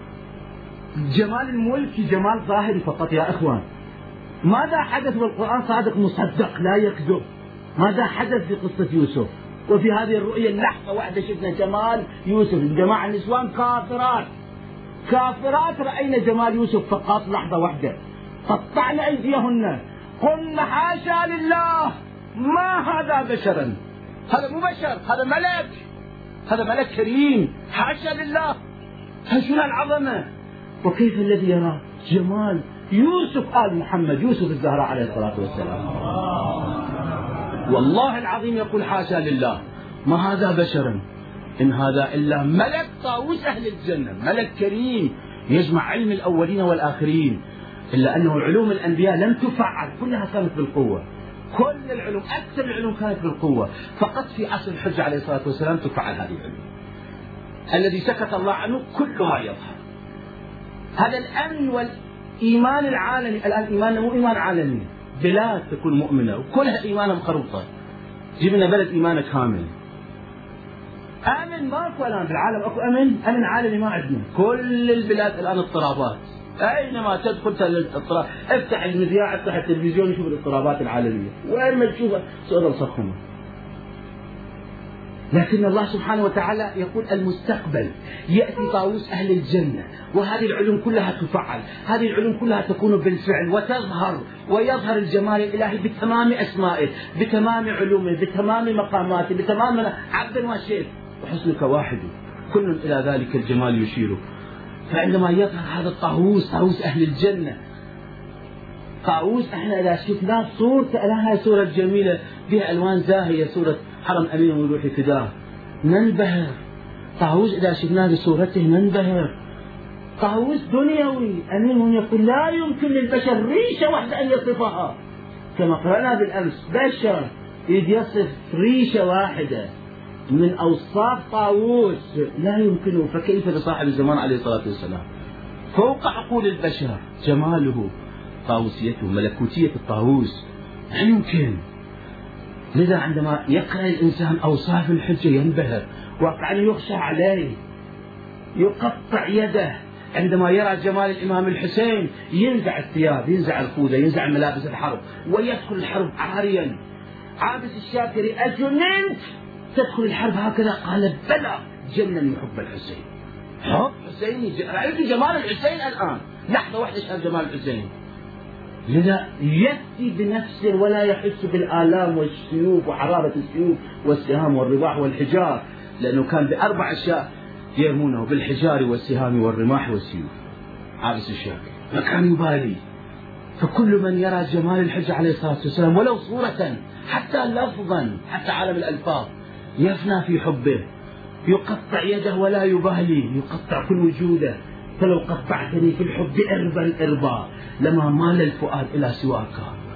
جمال الملك جمال ظاهري فقط يا إخوان. ماذا حدث بالقرآن؟ صادق مصدق لا يكذب. ماذا حدث في قصة يوسف؟ وفي هذه الرؤية لحظة واحدة شفنا جمال يوسف. الجماعة النسوان كافرات كافرات رأينا جمال يوسف فقط لحظة واحدة، قطعنا أيديهن، قلنا حاشا لله، ما هذا بشرا، هذا مو بشر، هذا ملك، هذا ملك كريم، حاشا لله، شنو العظمة. وكيف الذي يرى جمال يوسف آل محمد، يوسف الزهراء عليه الصلاة والسلام، والله العظيم يقول حاشا لله، ما هذا بشرا، إن هذا إلا ملك طاووس أهل الجنة، ملك كريم يجمع علم الأولين والآخرين. إلا أنه علوم الأنبياء لم تفعل، كلها كانت بالقوة، كل العلوم أكثر العلوم كانت بالقوة، فقط في عصر الحجة عليه الصلاة والسلام تفعل هذه العلوم. الذي سكت الله عنه كلها يظهر. هذا الأمن والإيمان العالمي. الآن إيماننا مو إيمان عالمي، بلاد تكون مؤمنة وكلها إيمانها مخروطة. جبنا بلد إيمانه كامل. آمن ماكو الآن بالعالم، أكو أمن؟ أمن عالمي ما عندنا. كل البلاد الآن اضطرابات، أينما تدخل الاضطراب، افتح المذياع افتح التلفزيون شوف الاضطرابات العالمية، وين ما تشوفها صورة صخمة. لكن الله سبحانه وتعالى يقول المستقبل يأتي طاووس أهل الجنة، وهذه العلوم كلها تفعل، هذه العلوم كلها تكون بالفعل وتظهر، ويظهر الجمال الإلهي بتمام أسمائه، بتمام علومه، بتمام مقاماته، بتمام عبد وشيخ وحسنك واحد، كل إلى ذلك الجمال يشير. فعندما يظهر هذا الطاووس، طاووس أهل الجنة، طاووس احنا إذا شفناه صورته لها صورة جميلة بها ألوان زاهية، صورة حرم أمين وروح فداه، ننبهر. طاووس إذا شفناه بصورته ننبهر. طاووس دنيوي أمين يقول لا يمكن للبشر ريشة واحدة أن يصفها، كما قرأنا بالأمس بشر يصف ريشة واحدة من أوصاف طاووس لا يمكنه، فكيف لصاحب الزمان عليه الصلاة والسلام؟ فوق عقول البشر جماله، طاووسيته، ملكوتية الطاووس لا يمكن. لذا عندما يقرأ الإنسان أوصاف الحجة ينبهر، واقعا يخشى عليه، يقطع يده. عندما يرى جمال الإمام الحسين ينزع الثياب، ينزع الخوذة، ينزع ملابس الحرب، ويدخل الحرب عاريا. عابس الشاكري أجننت تدخل الحرب هكذا؟ قال بلى، جنن حب الحسين، حب حسيني. رأيت جمال الحسين الآن، لحظة واحدة شاف جمال الحسين. لذا يأتي بنفسه ولا يحس بالآلام والسيوف وحرارة السيوف والسهام والرماح والحجار، لأنه كان بأربع أشياء يرمونه بالحجار والسهام والرماح والسيوف. عابس الشاكر ما كان يبالي. فكل من يرى جمال الحجة عليه الصلاة والسلام ولو صورة حتى لفظا حتى عالم الألفاظ يفنى في حبه، يقطع يده ولا يبالي، يقطع كل وجوده. فلو قطعتني في الحب إربا إربا لما مال الفؤاد إلى سواك.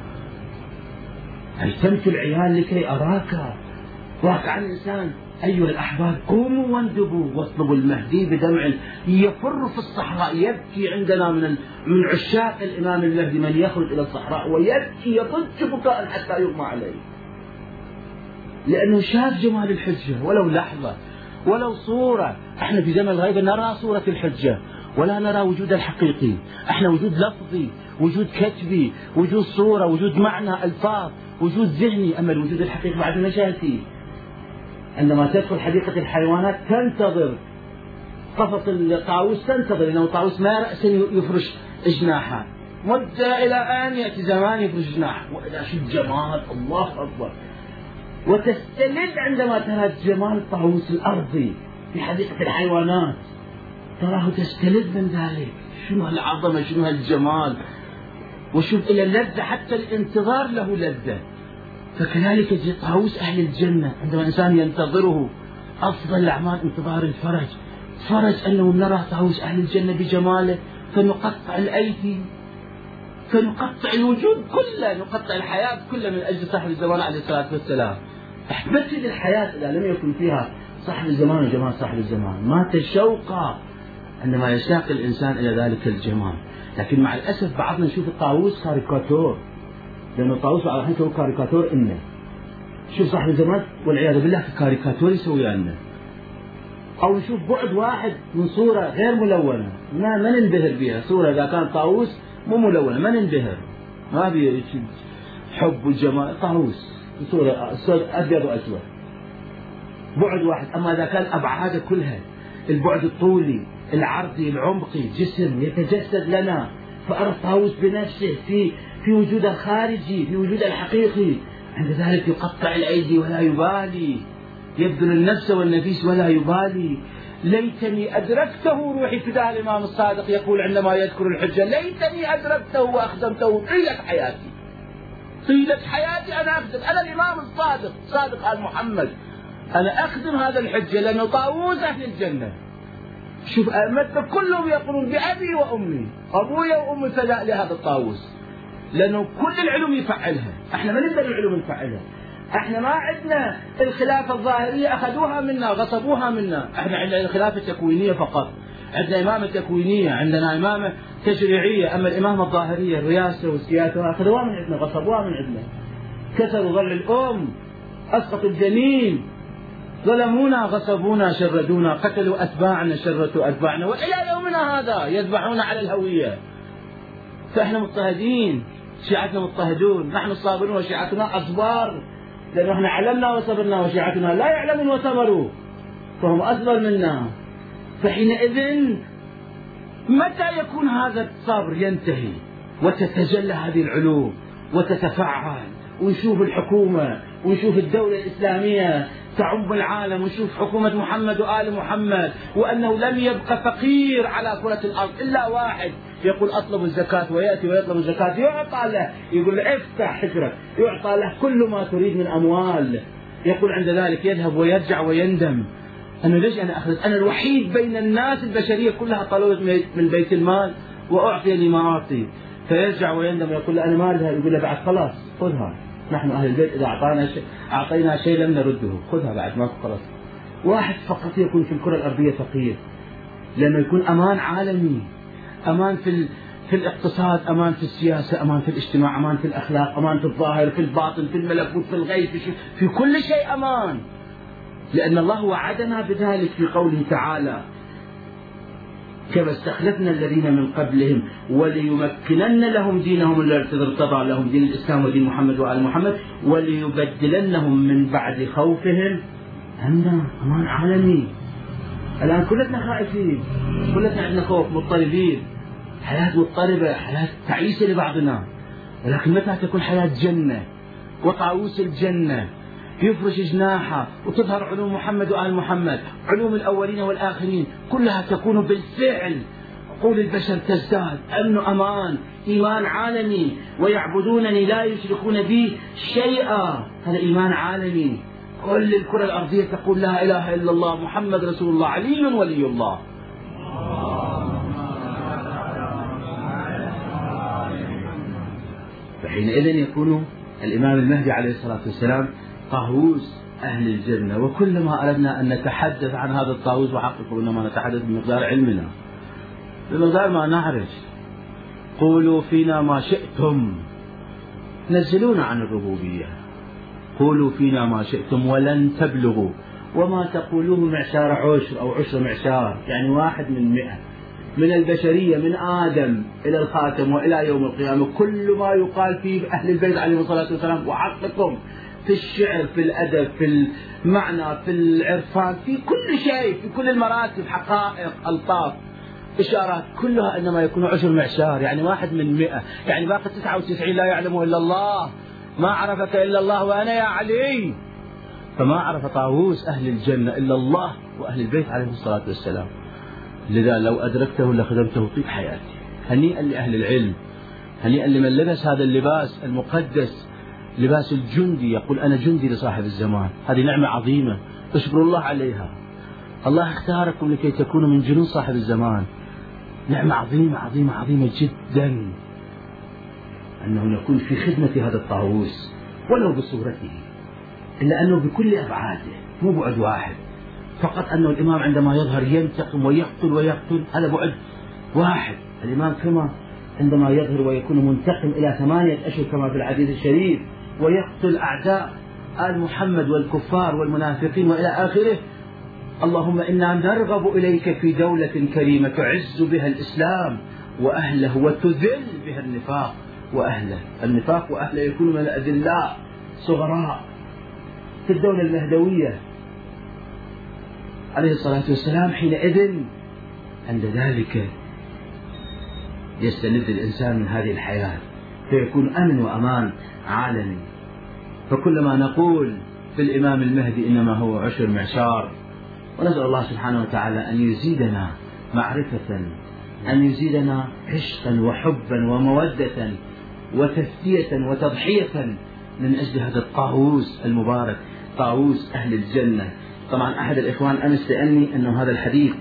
هيتمت العيال لكي أراك. واقع الإنسان أيها الأحباب قوموا واندبوا واطلبوا المهدي بدمع يفر في الصحراء، يبكي. عندنا من من عشاق الإمام المهدي من يخرج إلى الصحراء ويبكي يضج بكاء حتى يغمى عليه، لأنه شاف جمال الحجة ولو لحظة ولو صورة. احنا في زمن الغيبة نرى صورة الحجة ولا نرى وجود الحقيقي، احنا وجود لفظي، وجود كتبي، وجود صورة، وجود معنى ألفاظ، وجود ذهني. أما الوجود الحقيقي بعد ما شاهدتي. عندما تدخل حديقة الحيوانات تنتظر قفص الطاووس، تنتظر لأنه الطاووس ما رأسا يفرش جناحه، مدة إلى أن يأتي زمان يفرش جناحه. وإذا شو الجمال، الله أكبر. وتستلذ عندما ترى جمال الطاووس الأرضي في حديقة الحيوانات، تراه تستلذ من ذلك. شنو هالعظمة، شنو هالجمال، وشوف إلى اللذة، حتى الانتظار له لذة. فكذلك يجي طاووس أهل الجنة عندما الإنسان ينتظره. أفضل الأعمال انتظار الفرج، فرج أنه نرى طاووس أهل الجنة بجماله فنقطع الأيدي، فنقطع الوجود كله، نقطع الحياة كلها من أجل صاحب الزمان عليه الصلاة والسلام. أحبتي الحياة إذا لم يكن فيها صاحب الزمان وجمال صاحب الزمان مات شوقا عندما يشتاق الإنسان إلى ذلك الجمال. لكن مع الأسف بعضنا نشوف الطاووس كاريكاتور، لأنه الطاووس بعض الحين يسوي كاريكاتور إنه شوف صاحب الزمان والعياذ بالله كاريكاتور يسوي لنا. أو نشوف بعد واحد من صورة غير ملونة ما ما ننبهر بها، صورة إذا كان طاووس مو ملونة ما ننبهر، ما بي حب وجمال. طاووس صورة أبيض وأسود بعد واحد. أما إذا كان أبعاده كلها، البعد الطولي العرضي العمقي، جسم يتجسد لنا، فأرى الطاووس بنفسه في في وجوده الخارجي، في وجوده الحقيقي. عند ذلك يقطع الأيدي ولا يبالي، يبذل النفس والنفيس ولا يبالي. ليتني أدركته، روحي فداه الإمام الصادق يقول عندما يذكر الحجة ليتني أدركته وأخدمته طيلة حياتي، طيلة حياتي أنا أخدم، أنا الإمام الصادق صادق آل محمد، أنا أخدم هذا الحجة لأنه طاووس أهل الجنة. شوف أئمتنا كلهم يقولون بأبي وأمي، أبويا وأمي فداء لهذا الطاووس. لأنه كل العلوم يفعلها، احنا ما نقدر العلوم نفعلها. احنا ما عندنا الخلافة الظاهرية أخذوها منا غصبوها منا، احنا عندنا الخلافة التكوينية فقط، عندنا إمامة تكوينية، عندنا إمامة تشريعية، أما الإمامة الظاهرية الرئاسة والسياسة أخذوها من عندنا غصبوها من عندنا، كسروا ضلع الأم، أسقطوا الجنين، ظلمونا غصبونا شردونا، قتلوا أتباعنا شردوا أتباعنا، وإلى يومنا هذا يذبحون على الهوية. فإحنا مضطهدين، شيعتنا مضطهدون، نحن صابرون وشيعتنا أصبار، لأنه إحنا علمنا وصبرنا وشيعتنا لا يعلمون وصبروا فهم أصبر منا. فحينئذ متى يكون هذا الصبر ينتهي وتتجلى هذه العلوم وتتفعل، ونشوف الحكومة ونشوف الدولة الإسلامية تعم العالم، ونشوف حكومة محمد وآل محمد، وأنه لم يبقى فقير على كرة الأرض إلا واحد يقول أطلب الزكاة، ويأتي ويطلب الزكاة يعطى له، يقول له افتح حجرك، يعطى له كل ما تريد من أموال، يقول عند ذلك يذهب ويرجع ويندم أنه ليش أنا أخذت، أنا الوحيد بين الناس البشرية كلها طلبت من بيت المال وأعطي لي ما أعطي، فيرجع ويندم ويقول له أنا ما أريدها، يقول له بعد خلاص خذها، نحن أهل البيت إذا أعطانا شيء أعطينا شيء لم نرده، خذها بعد ما خلاص. واحد فقط يكون في الكرة الأرضية فقير، لأنه يكون أمان عالمي، أمان في في الاقتصاد، أمان في السياسة، أمان في الاجتماع، أمان في الأخلاق، أمان في الظاهر، في الباطن، في الملكوت، في الغيب، في, في كل شيء أمان، لأن الله وعدنا بذلك في قوله تعالى كما استخلفنا الذين من قبلهم وليمكنن لهم دينهم الذي ارتضى لهم، دين الإسلام ودين محمد وآل محمد، وليبدلنهم من بعد خوفهم أمنا، أمان عالمي. الآن كلنا خائفين، كلنا عندنا خوف، مضطربين، حياة مضطربة، حياة تعيسة لبعضنا، ولكن متى تكون حياة جنة وطاووس الجنة يفرش جناحه وتظهر علوم محمد وآل محمد، علوم الأولين والآخرين كلها تكون بالفعل، عقول البشر تزداد، أمن أمان، إيمان عالمي، ويعبدونني لا يشركون بي شيئا، هذا إيمان عالمي، كل الكرة الأرضية تقول لا إله إلا الله محمد رسول الله علي ولي الله. فحينئذ يكون الإمام المهدي عليه الصلاة والسلام طاووس أهل الجنة. وكلما أردنا أن نتحدث عن هذا الطاووس وحققوا إنما نتحدث بمقدار علمنا، بمقدار ما نعرف. قولوا فينا ما شئتم، نزلونا عن الربوبية، قولوا فينا ما شئتم ولن تبلغوا، وما تقولوه معشار عشر أو عشر معشار، يعني واحد من مئة من البشرية من آدم إلى الخاتم وإلى يوم القيامة، كل ما يقال فيه أهل البيت عليهم الصلاة والسلام وحقكم في الشعر، في الأدب، في المعنى، في العرفان، في كل شيء، في كل المراتب، حقائق، ألطاف، إشارات، كلها إنما يكون عشر معشار، يعني واحد من مئة، يعني باقي تسعة وتسعين لا يعلمه إلا الله، ما عرفك إلا الله وأنا يا علي. فما عرف طاووس أهل الجنة إلا الله وأهل البيت عليهم الصلاة والسلام، لذا لو أدركته لخدمته طيب حياتي. هنيئا لأهل العلم، هنيئا لمن لبس هذا اللباس المقدس، لباس الجندي، يقول أنا جندي لصاحب الزمان، هذه نعمة عظيمة اشكروا الله عليها. الله اختاركم لكي تكونوا من جنود صاحب الزمان، نعمة عظيمة عظيمة عظيمة جدا أنه نكون في خدمة هذا الطاووس ولو بصورته، إلا أنه بكل أبعاده، مو بعد واحد فقط، أنه الإمام عندما يظهر ينتقم ويقتل ويقتل، هذا بعد واحد. الإمام كما عندما يظهر ويكون منتقم إلى ثمانية أشهر كما في الحديث الشريف، ويقتل أعداء آل محمد والكفار والمنافقين وإلى آخره. اللهم إنا نرغب إليك في دولة كريمة تعز بها الإسلام وأهله وتذل بها النفاق وأهله، النفاق وأهله يكونوا من الأذلاء صغراء في الدولة المهدوية عليه الصلاة والسلام. حينئذ عند ذلك يستلذ الإنسان من هذه الحياة، فيكون أمن وأمان عالمي. فكلما نقول في الإمام المهدي إنما هو عشر معشار، ونسأل الله سبحانه وتعالى أن يزيدنا معرفة، أن يزيدنا عشقا وحبا ومودة وتفتية وتضحية من أجل هذا الطاووس المبارك، طاووس أهل الجنة. طبعا أحد الإخوان أمس سألني أن هذا الحديث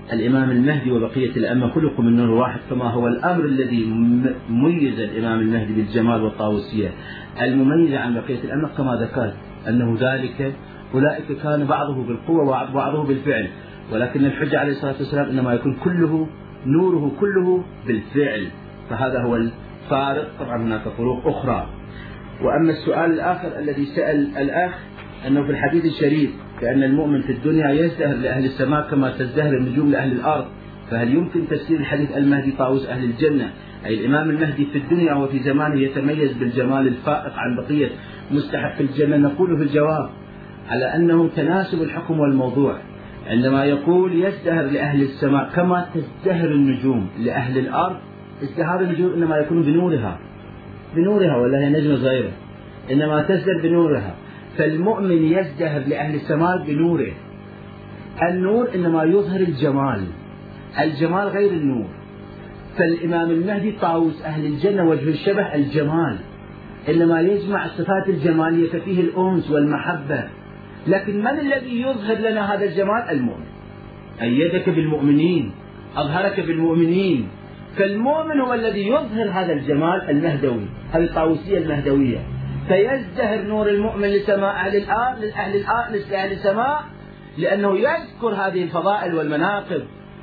الإمام المهدي وبقية الأئمة خلقوا من نور واحد، كما هو الأمر الذي ميز الإمام المهدي بالجمال والطاووسية المميزة عن بقية الأئمة، كما ذكرت أنه ذلك أولئك كان بعضه بالقوة وبعضه بالفعل، ولكن الحجة عليه الصلاة والسلام إنما يكون كله نوره كله بالفعل، فهذا هو الفارق. طبعا هناك فروق أخرى. وأما السؤال الآخر الذي سأل الأخ أنه في الحديث الشريف بأن المؤمن في الدنيا يزدهر لأهل السماء كما تزدهر النجوم لأهل الأرض، فهل يمكن تفسير الحديث المهدي طاووس أهل الجنة، أي الإمام المهدي في الدنيا وفي زمانه يتميز بالجمال الفائق عن بقية مستحق الجنة؟ نقول في الجواب على أنه تناسب الحكم والموضوع. عندما يقول يزدهر لأهل السماء كما تزدهر النجوم لأهل الأرض، ازدهار النجوم إنما يكون بنورها بنورها ولا هي نجمة صغيرة، إنما تزدهر بنورها. فالمؤمن يزدهر لأهل السماء بنوره. النور إنما يظهر الجمال، الجمال غير النور. فالإمام المهدي طاووس أهل الجنة وجه الشبه الجمال، إنما يجمع الصفات الجمالية فيه الأنس والمحبة. لكن من الذي يظهر لنا هذا الجمال؟ المؤمن. أيدك بالمؤمنين، أظهرك بالمؤمنين. فالمؤمن هو الذي يظهر هذا الجمال المهدوي، هذه الطاووسية المهدوية. فيزدهر نور المؤمن لسماء أهل الأرض لأهل الأرض لأهل السماء، لأنه يذكر هذه الفضائل والمناقب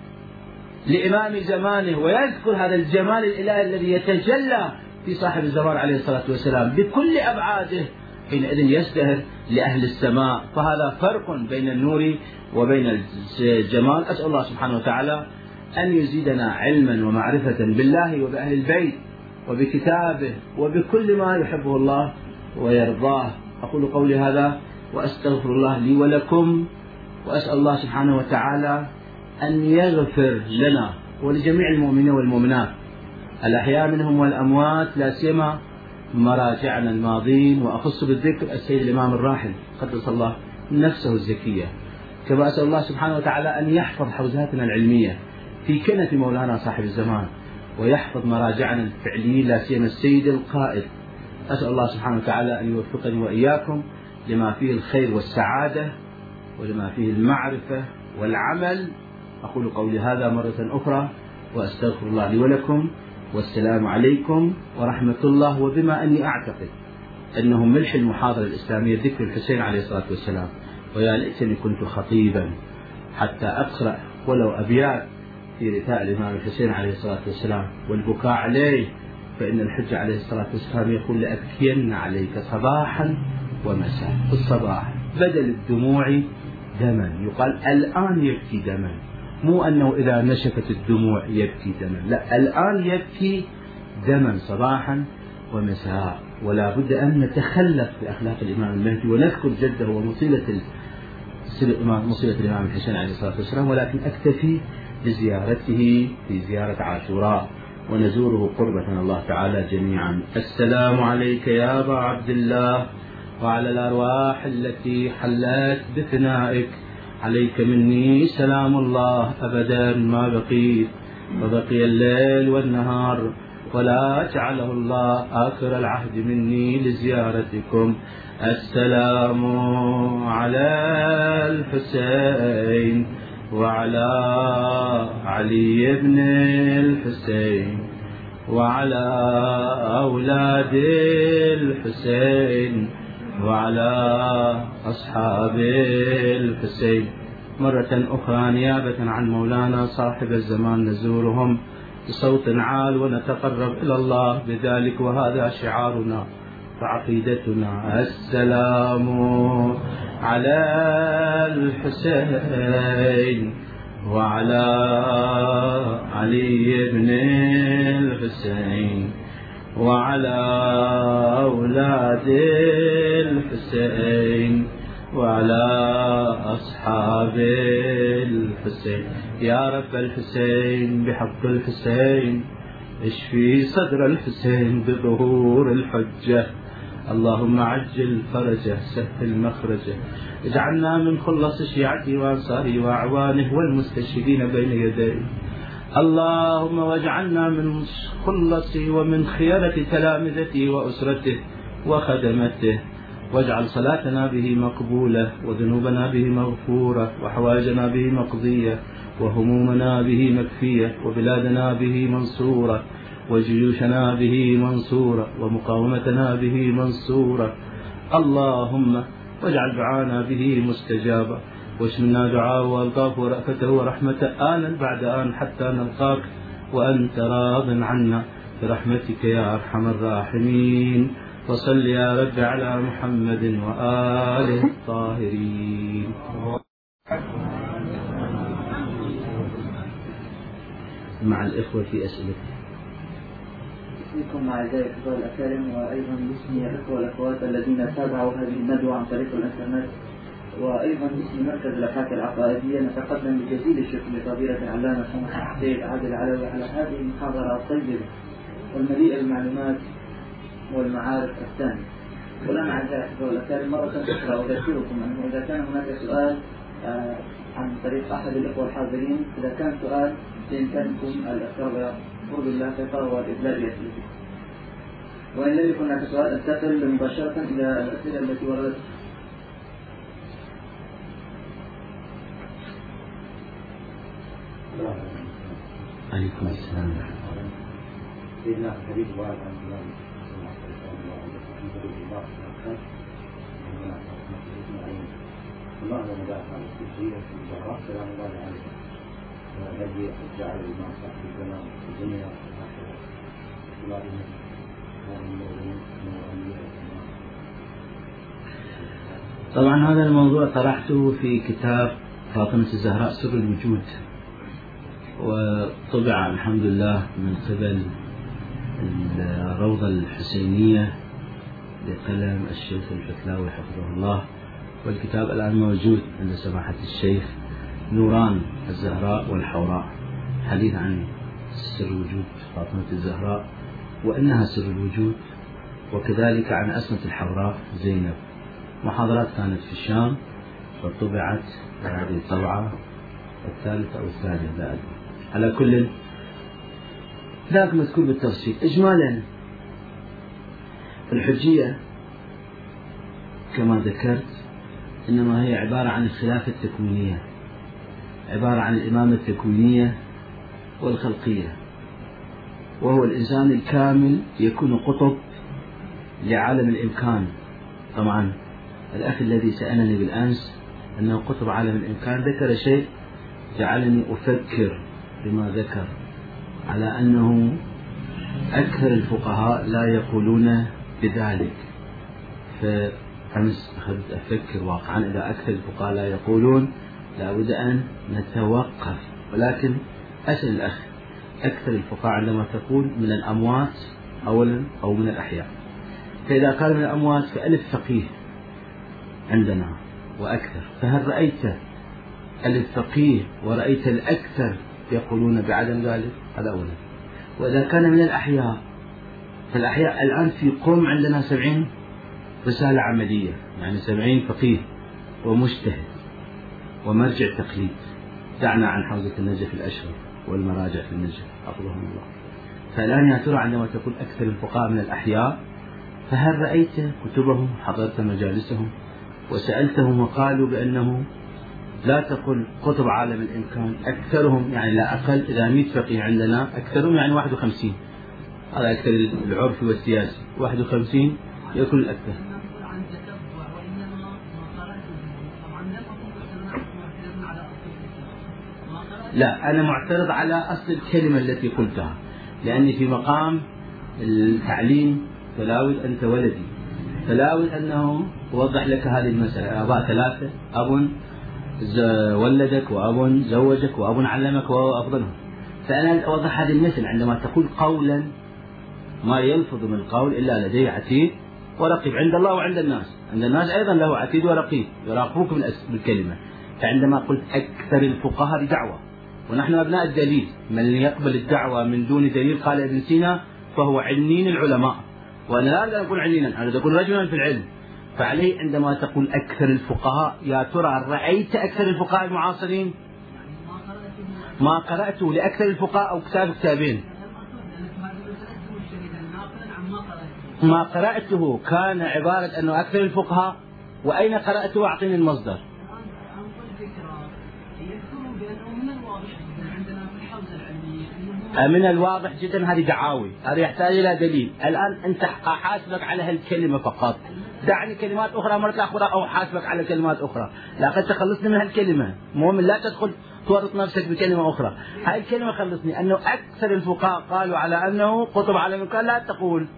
لإمام زمانه، ويذكر هذا الجمال الإلهي الذي يتجلى في صاحب الزمان عليه الصلاة والسلام بكل أبعاده، حينئذ يزدهر لأهل السماء. فهذا فرق بين النور وبين الجمال. أسأل الله سبحانه وتعالى أن يزيدنا علما ومعرفة بالله وبأهل البيت وبكتابه وبكل ما يحبه الله ويرضاه. أقول قولي هذا وأستغفر الله لي ولكم، وأسأل الله سبحانه وتعالى أن يغفر لنا ولجميع المؤمنين والمؤمنات الأحياء منهم والأموات، لا سيما مراجعنا الماضين، وأخص بالذكر السيد الإمام الراحل قدس الله نفسه الزكية. كما أسأل الله سبحانه وتعالى أن يحفظ حوزاتنا العلمية في كنف مولانا صاحب الزمان، ويحفظ مراجعنا الفعليين لا سيما السيد القائد. أسأل الله سبحانه وتعالى أن يوفقني وإياكم لما فيه الخير والسعادة ولما فيه المعرفة والعمل. أقول قولي هذا مرة أخرى وأستغفر الله لي ولكم، والسلام عليكم ورحمة الله. وبما أني أعتقد أنه ملح المحاضرة الإسلامية ذكر الحسين عليه الصلاة والسلام، ويا ليتني كنت خطيبا حتى أقرأ ولو أبيات في رثاء الإمام الحسين عليه الصلاة والسلام والبكاء عليه، فإن الحجة عليه الصلاة والسلام يقول لأبكين عليك صباحا ومساء. في الصباح بدل الدموع دما، يقال الآن يبكي دما، مو أنه إذا نشفت الدموع يبكي دما، لا، الآن يبكي دما صباحا ومساء. ولا بد أن نتخلق بأخلاق الإمام المهدي ونذكر جده ومصيلة مصيلة الإمام الحسين عليه الصلاة والسلام، ولكن أكتفي بزيارته في زيارة عاشوراء ونزوره قربة الله تعالى جميعا. السلام عليك يا أبا عبد الله وعلى الأرواح التي حلت بثنائك، عليك مني سلام الله أبدا ما بقيت، وبقي الليل والنهار، ولا جعله الله آخر العهد مني لزيارتكم. السلام على الحسين وعلى علي بن الحسين وعلى أولاد الحسين وعلى أصحاب الحسين. مرة أخرى نيابة عن مولانا صاحب الزمان نزورهم بصوت عال ونتقرب إلى الله بذلك، وهذا شعارنا وعقيدتنا. السلام على الحسين وعلى علي بن الحسين وعلى أولاد الحسين وعلى أصحاب الحسين. يا رب الحسين بحق الحسين اشفي صدر الحسين بظهور الحجة، اللهم عجل فرجه سهل مخرجه، اجعلنا من خلص شيعته وأنصاره وأعوانه والمستشهدين بين يديه، اللهم واجعلنا من خلص ومن خيرة تلامذته وأسرته وخدمته، واجعل صلاتنا به مقبولة وذنوبنا به مغفورة وحوائجنا به مقضية وهمومنا به مكفية، وبلادنا به منصورة، وجيوشنا به منصورة، ومقاومتنا به منصورة. اللهم واجعل دعانا به مستجابا، واشملنا دعاءه والطافه ورأفته ورحمته آنا بعد آن حتى نلقاك وأنت راض عنا برحمتك يا أرحم الراحمين. وصل يا رب على محمد وآله الطاهرين. مع الإخوة في أسئلة. بكم مع ذلك الإخوة الأكارم، وأيضا باسم الإخوة والأخوات الذين تابعوا هذه الندوة عن طريق الإنترنت، وأيضا باسم مركز الأبحاث العقائدية، نتقدم بجزيل الشكر لفضيلة العلامة سماحة السيد عادل العلوي على هذه المحاضرة الطيبة والمليئة بالمعلومات والمعارف الثانية. ولنا أعزائي الإخوة والأكارم مرة أخرى أذكركم أنه إذا كان هناك سؤال عن طريق أحد الإخوة الحاضرين، إذا كان سؤال بإمكانكم الإخبار قرب اللافقة والإبلاغ فيه، وإن لم يكن هناك سؤال انتقل مباشرة إلى الأسئلة التي وردت. عليكم السلام. سيدنا الحبيب وعلى الله الله ومدافع عن التسجيل في الجراح سلام الله عليه الذي جعل الإمام صاحب الزمان في الدنيا والآخرة اللهم طبعا هذا الموضوع طرحته في كتاب فاطمة الزهراء سر الوجود، وطبع الحمد لله من قبل الروضة الحسينية بقلم الشيخ الفتلاوي حفظه الله، والكتاب الآن موجود عند سماحة الشيخ نوران الزهراء والحوراء، حديث عن سر الوجود فاطمة الزهراء وأنها سر الوجود، وكذلك عن أسمة الحوراء زينب. محاضرات كانت في الشام وطبعت هذه الطبعة الثالثة أو الثانية لا أدري. على كل ذاك مذكور بالتفصيل. إجمالا الحجية كما ذكرت إنما هي عبارة عن الخلافة التكوينية، عبارة عن الإمامة التكوينية والخلقية، وهو الإنسان الكامل يكون قطب لعالم الإمكان. طبعا الأخ الذي سألني بالأمس أنه قطب عالم الإمكان ذكر شيء جعلني أفكر بما ذكر، على أنه أكثر الفقهاء لا يقولون بذلك. فأمس أخذت أفكر واقعا إذا أكثر الفقهاء لا يقولون لابد أن نتوقف. ولكن أسأل الأخ، أكثر الفقهاء عندما تقول من الأموات أولا أو من الأحياء، فإذا قال من الأموات فألف فقيه عندنا وأكثر، فهل رأيت الفقيه ورأيت الأكثر يقولون بعدم ذلك؟ هذا أولا. وإذا كان من الأحياء، فالأحياء الآن في قوم عندنا سبعين رسالة عملية، يعني سبعين فقيه ومجتهد ومرجع تقليد، دعنا عن حوزة النجف الأشرف والمراجع في النجف حفظهم الله. فالآن يا ترى عندما تقول أكثر الفقهاء من الأحياء، فهل رأيت كتبهم، حضرت مجالسهم وسألتهم وقالوا بأنه لا تقل قطب عالم الإمكان أكثرهم، يعني لا أقل، إذا مئة فقيه عندنا أكثرهم يعني واحد وخمسين، هذا أكثر العرفي والسياسي، واحد وخمسين يكون الأكثر. لا، أنا معترض على أصل الكلمة التي قلتها، لأني في مقام التعليم فلا أود أنت ولدي، فلا أود أنه أوضح لك هذه المسألة. آباء ثلاثة، أب ولدك وأب زوجك وأب علمك وهو أفضلهم، فأنا أوضح هذه المسألة. عندما تقول قولا ما يلفظ من القول إلا لديه عتيد ورقيب عند الله وعند الناس، عند الناس أيضا له عتيد ورقيب يراقبوك بالكلمة. فعندما قلت أكثر الفقهاء بدعوة، ونحن أبناء الدليل، من يقبل الدعوة من دون دليل قال ابن سينا فهو عنين العلماء، وأنا لا أقدر أقول عنينا، أنا أقول رجلا في العلم. فعليه عندما تقول أكثر الفقهاء، يا ترى رأيت أكثر الفقهاء المعاصرين؟ ما قرأته لأكثر الفقهاء أو كتاب كتابين، ما قرأته كان عبارة أنه أكثر الفقهاء. وأين قرأته؟ أعطيني المصدر. من الواضح جدا هذه دعاوي، هذا يحتاج إلى دليل. الآن أنت أحاسبك على هالكلمة فقط، دعني كلمات أخرى مرة أخرى أو حاسبك على كلمات أخرى، لكن تخلصني من هالكلمة. مهم لا تدخل تورط نفسك بكلمة أخرى. هاي الكلمة خلصني أنه أكثر الفقهاء قالوا على أنه قطب على الإمكان. لا تقول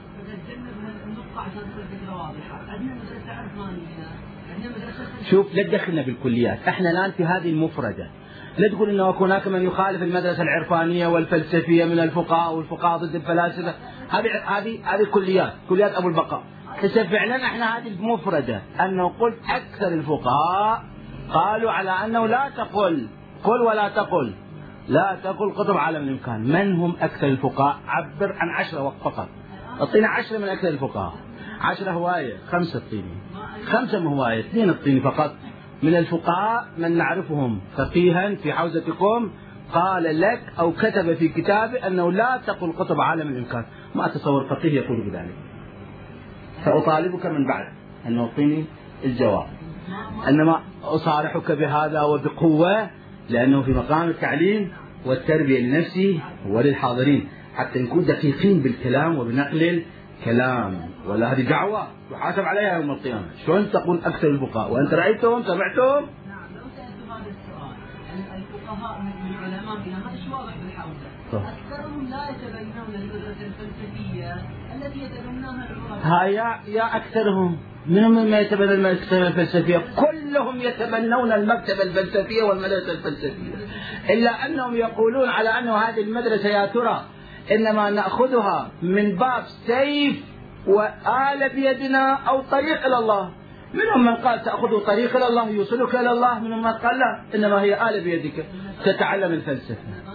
شوف لا تدخلنا بالكليات، احنا الآن في هذه المفردة. لا تقول انه هناك من يخالف المدرسة العرفانية والفلسفية من الفقهاء والفقهاء ضد الفلاسفة، هذه هذه هذه كليات كليات ابو البقاء. بس فعلا احنا هذه المفردة انه قلت اكثر الفقهاء قالوا على انه لا تقل قل ولا تقل لا تقل قطب عالم الامكان. من هم اكثر الفقهاء؟ عبر عن عشرة فقط، اعطينا عشرة من اكثر الفقهاء. عشرة هواية، خمسة اعطيني، خمسة من هواية، اثنين اعطيني فقط من الفقهاء من نعرفهم فقيها في حوزتكم قال لك أو كتب في كتابه أنه لا تقل قطب عالم الإمكان. ما أتصور فقيه يقول بذلك. سأطالبك من بعد أن تعطيني الجواب، إنما أصارحك بهذا وبقوة لأنه في مقام التعليم والتربية لنفسي وللحاضرين حتى نكون دقيقين بالكلام وبنقل الكلام. ولا هذه دعوة تحاسب عليها يوم القيامة. شلون تقول أكثر الفقهاء وأنت رأيتهم سمعتهم؟ نعم لو سألت هذا السؤال الفقهاء من علمائنا هذا شو واضح بالحوزة، أكثرهم لا يتبنون المدرسة الفلسفية التي يتبناها العلماء. ها يا يا أكثرهم منهم مما يتبنى المكتبة الفلسفية، كلهم يتبنون المكتبة الفلسفية والمدرسة الفلسفية، إلا أنهم يقولون على أن هذه المدرسة يا ترى إنما نأخذها من باب سيف وآل بيدنا أو طريق إلى الله. منهم من قال تأخذ طريق إلى الله يوصلك إلى الله، منهم من قال لا إنما هي آل بيدك تتعلم الفلسفة.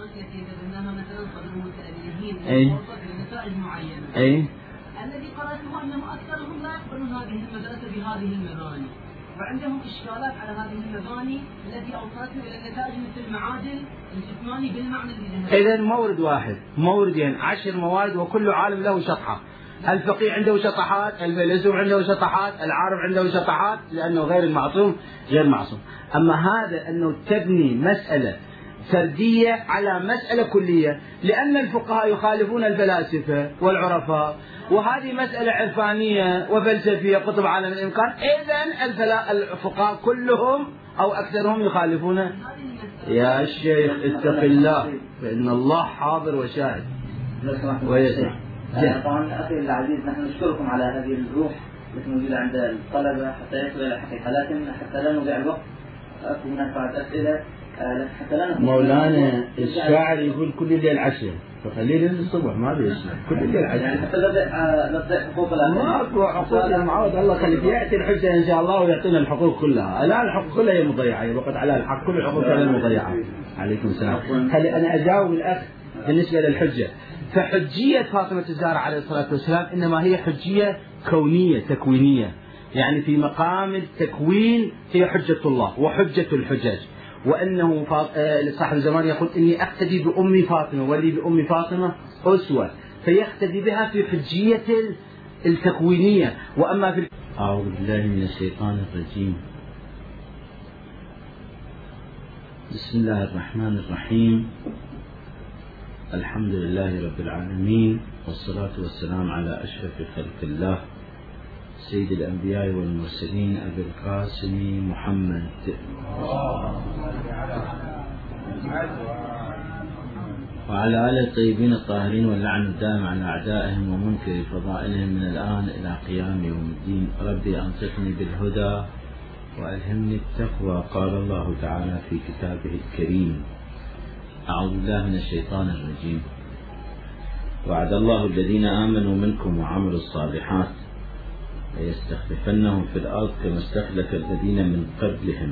أي أي الذي قرأته أنه أكثرهم لا يقبلون هذه المدرسة بهذه المباني، وعندهم إشكالات على هذه المباني التي أوصلتنا إلى النتائج مثل المعادل الجسماني بالمعنى الذي. إذا مورد واحد، موردين، عشر موارد وكل عالم له شطحة. الفقيه عنده شطحات، الفيلسوف عنده شطحات، العارف عنده شطحات، لأنه غير المعصوم غير معصوم. أما هذا أنه تبني مسألة فردية على مسألة كلية، لأن الفقهاء يخالفون الفلاسفة والعرفاء، وهذه مسألة عرفانية وفلسفية قطب عالم الإمكان، إذن الفقهاء كلهم أو أكثرهم يخالفون. يا شيخ اتق الله فإن الله حاضر وشاهد ويسمع. طبعا أخي العزيز نحن نشكركم على هذه الروح التي موجودة عند الطلبة حتى يصل إلى حقيقة، لكن حتى لا نضيع الوقت أكو هناك بعض أسئلة حتى لا. مولانا الشاعر يقول كل الليل عشر فخلينا للصبح ما بيسمع كل الليل عشر، يعني حتى لا تضيع حقوق الآخرين. ما أكو حقوق المعود، الله خليك يأتي الحجة إن شاء الله ويعطينا الحقوق كلها. الآن الحقوق كلها هي مضيعة، وقد على الحق كل الحقوق كلها مضيعة. عليكم السلام. خلي أنا أجاوب الأخ بالنسبة للحجة. فحجية فاطمة الزهراء عليه الصلاة والسلام إنما هي حجية كونية تكوينية، يعني في مقام التكوين هي حجة الله وحجة الحجج. وأنه صاحب الزمان يقول إني أقتدي بأم فاطمة ولي بأم فاطمة أسوة، فيقتدي بها في حجية التكوينية. وأما في أعوذ بالله من الشيطان الرجيم. بسم الله الرحمن الرحيم. الحمد لله رب العالمين، والصلاة والسلام على أشرف خلق الله سيد الأنبياء والمرسلين أبي القاسم محمد وعلى آله الطيبين الطاهرين، واللعن الدائم على أعدائهم ومنكر فضائلهم من الآن إلى قيام يوم الدين. ربي أنصفني بالهدى وألهمني التقوى. قال الله تعالى في كتابه الكريم: أعوذ بالله من الشيطان الرجيم. وعد الله الذين آمنوا منكم وعملوا الصالحات ليستخلفنهم في الأرض كما استخلف الذين من قبلهم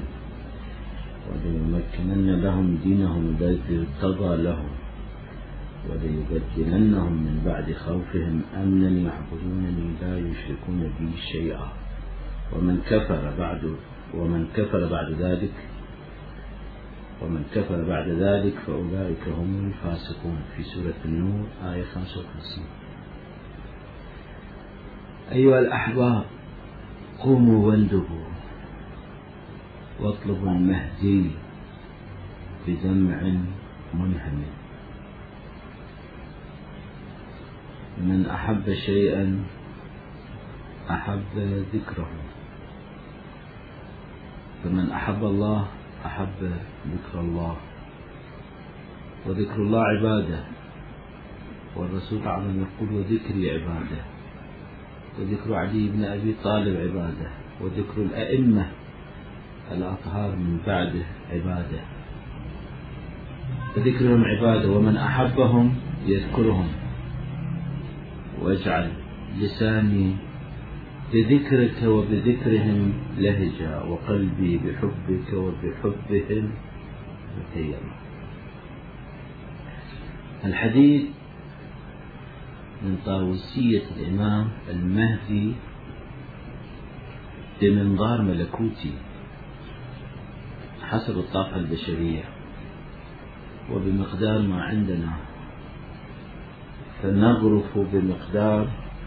وليمكنن لهم دينهم الذي ارتضى لهم وليبدلنهم من بعد خوفهم أمنا يعبدونني لا يشركون بي شيئا ومن كفر بعد ومن كفر بعد ذلك ومن كفر بعد ذلك فأولئك هم الفاسقون، في سورة النور آية خمسة وخمسين. أيها الأحباب، قوموا واندبوا واطلبوا المهدي بدمع منهمل. من أحب شيئا أحب ذكره، فمن أحب الله أحب ذكر الله، وذكر الله عبادة، والرسول صلى الله عليه وسلم يقول وذكري عبادة، وذكر علي بن أبي طالب عبادة، وذكر الأئمة الأطهار من بعده عبادة، فذكرهم عبادة. ومن أحبهم يذكرهم، واجعل لساني بذكرك وبذكرهم لهجا، وقلبي بحبك وبحبهم متيما. الحديث من طاووسية الإمام المهدي بمنظار ملكوتي حسب الطاقة البشرية وبمقدار ما عندنا، فنغرف بمقدار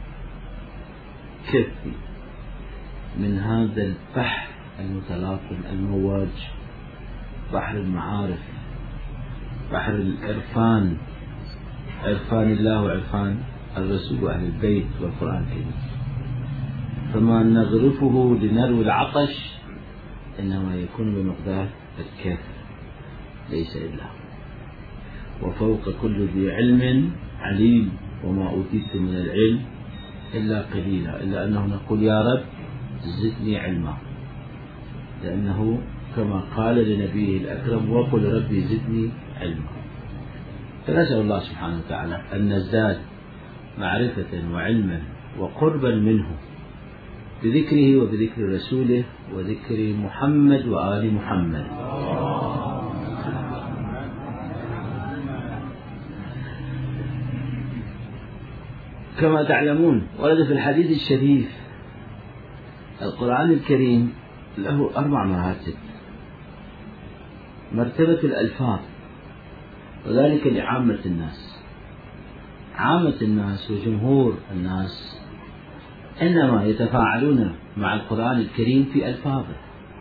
كفي من هذا البحر المتلاطم المواج، بحر المعارف، بحر العرفان، عرفان الله وعرفان الرسول وأهل البيت والقرآن الكريم. فما نغرفه لنروي العطش إنما يكون بمقدار الكف ليس إلا. وفوق كل ذي علم عليم، وما أوتيت من العلم إلا قليلا، إلا أنه نقول يا رب زدني علما، لأنه كما قال لنبيه الأكرم وقل ربي زدني علما. فنسأل الله سبحانه وتعالى أن نزداد معرفة وعلما وقربا منه بذكره وبذكر رسوله وذكر محمد وآل محمد. كما تعلمون ورد في الحديث الشريف القرآن الكريم له أربع مراتب. مرتبة الألفاظ، وذلك لعامة الناس. عامة الناس وجمهور الناس إنما يتفاعلون مع القرآن الكريم في ألفاظه،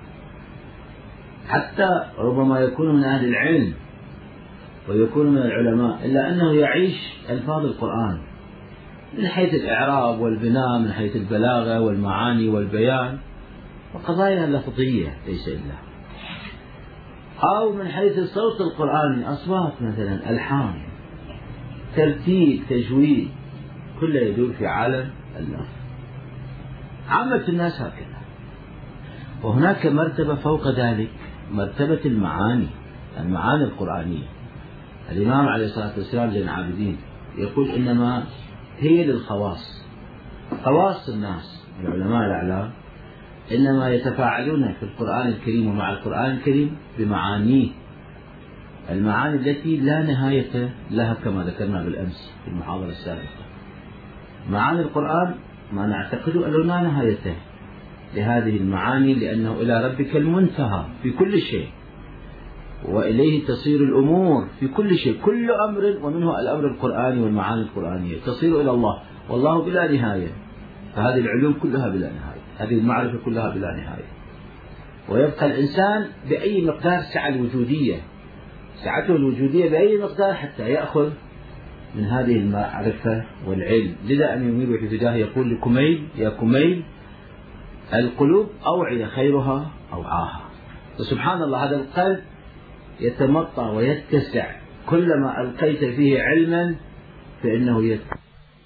حتى ربما يكون من أهل العلم ويكون من العلماء، إلا أنه يعيش ألفاظ القرآن من حيث الإعراب والبناء، من حيث البلاغة والمعاني والبيان وقضايا لفظية ليس إلا، أو من حيث الصوت القرآني، أصوات مثلا، ألحان، ترتيب، تجويد، كله يدور في عالم اللفظ. عامة الناس هكذا. وهناك مرتبة فوق ذلك، مرتبة المعاني، المعاني القرآنية. الإمام عليه الصلاة والسلام زين العابدين يقول إنما هي للخواص، خواص الناس العلماء الأعلام إنما يتفاعلون في القرآن الكريم ومع القرآن الكريم بمعانيه، المعاني التي لا نهاية لها كما ذكرنا بالأمس في المحاضرة السابقة. معاني القرآن ما نعتقد أنه لا نهاية لهذه المعاني، لأنه إلى ربك المنتهى في كل شيء، وإليه تصير الأمور في كل شيء، كل أمر، ومنه الأمر القرآني والمعاني القرآنية تصير إلى الله، والله بلا نهاية. فهذه العلوم كلها بلا نهاية، هذه المعرفة كلها بلا نهاية. ويبقى الإنسان بأي مقدار سعة الوجودية، سعته الوجودية بأي مقدار حتى يأخذ من هذه المعرفة والعلم. لذا أن يمير في فداه يقول لكميل يا كميل القلوب أوعية خيرها أوعاها. فسبحان الله هذا القلب يتمطى ويتسع كلما ألقيت فيه علما فإنه يتسع.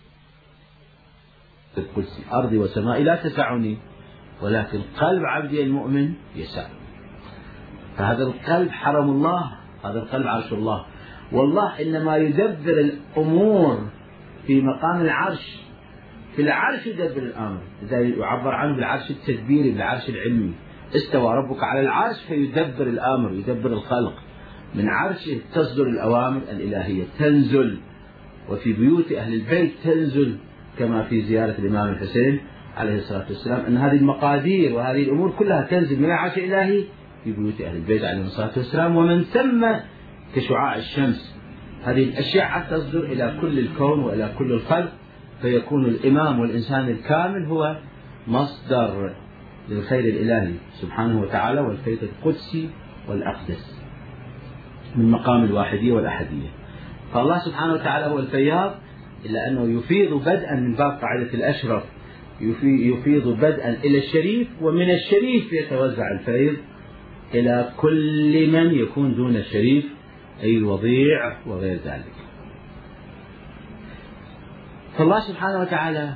القدس أرضي وسمائي لا تسعني، ولكن قلب عبدي المؤمن يسع. فهذا القلب حرم الله، هذا القلب عرش الله، والله إنما يدبر الأمور في مقام العرش، في العرش يدبر الأمر، إذا يعبر عنه بالعرش التدبيري، بالعرش العلمي. استوى ربك على العرش فيدبر الأمر، يدبر الخلق. من عرشه تصدر الأوامر الإلهية، تنزل، وفي بيوت أهل البيت تنزل، كما في زيارة الإمام الحسين عليه الصلاة والسلام أن هذه المقادير وهذه الأمور كلها تنزل من العرش الإلهي في بيوت أهل البيت عليه الصلاة والسلام، ومن ثم كشعاع الشمس هذه الأشعة تصدر إلى كل الكون وإلى كل الخلق، فيكون الإمام والإنسان الكامل هو مصدر للخير الإلهي سبحانه وتعالى والخير القدسي والأقدس من مقام الواحدية والأحدية. فالله سبحانه وتعالى هو الفياض إلا أنه يفيض بدءا من باب قاعدة الأشرف، يفيض بدءا إلى الشريف، ومن الشريف يتوزع الفيض إلى كل من يكون دون الشريف، أي الوضيع وغير ذلك. فالله سبحانه وتعالى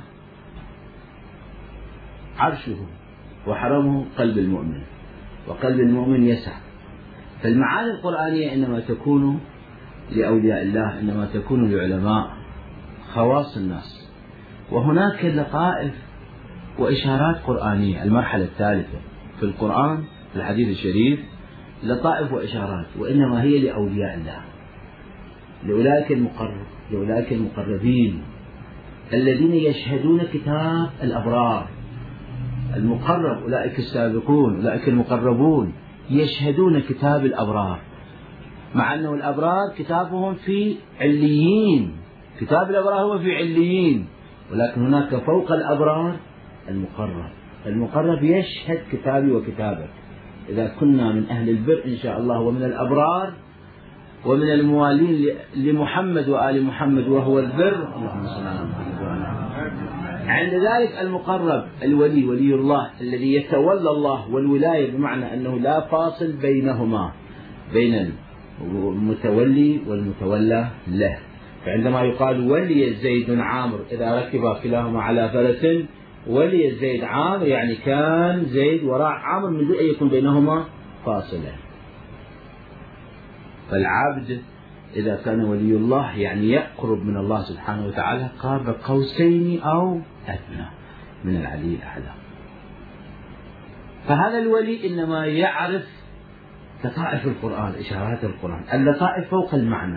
عرشه وحرمه قلب المؤمن، وقلب المؤمن يسع. فالمعاني القرآنية إنما تكون لأولياء الله، إنما تكون لعلماء خواص الناس. وهناك لطائف وإشارات قرآنية، المرحلة الثالثة في القرآن في الحديث الشريف لطائف وإشارات، وإنما هي لأولياء الله، لأولئك المقرب لأولئك المقربين الذين يشهدون كتاب الأبرار. المقرب أولئك السابقون، أولئك المقربون يشهدون كتاب الأبرار، مع أنه الأبرار كتابهم في عليين، كتاب الأبرار هو في عليين، ولكن هناك فوق الأبرار المقرب. المقرب يشهد كتابي وكتابك. إذا كنا من أهل البر إن شاء الله ومن الأبرار ومن الموالين لمحمد وآل محمد وهو البر، اللهم صل على محمد وآله. عند ذلك المقرب الولي ولي الله الذي يتولى الله، والولاية بمعنى أنه لا فاصل بينهما، بين المتولي والمتولى له. فعندما يقال ولي زيد عامر إذا ركب كلاهما على فرس، ولي زيد عامر يعني كان زيد وراء عامر من دون أن يكون بينهما فاصلة. فالعبد إذا كان ولي الله يعني يقرب من الله سبحانه وتعالى قاب قوسين أو أدنى من العلي الأعلى. فهذا الولي إنما يعرف لطائف القرآن، إشارات القرآن، اللطائف فوق المعنى،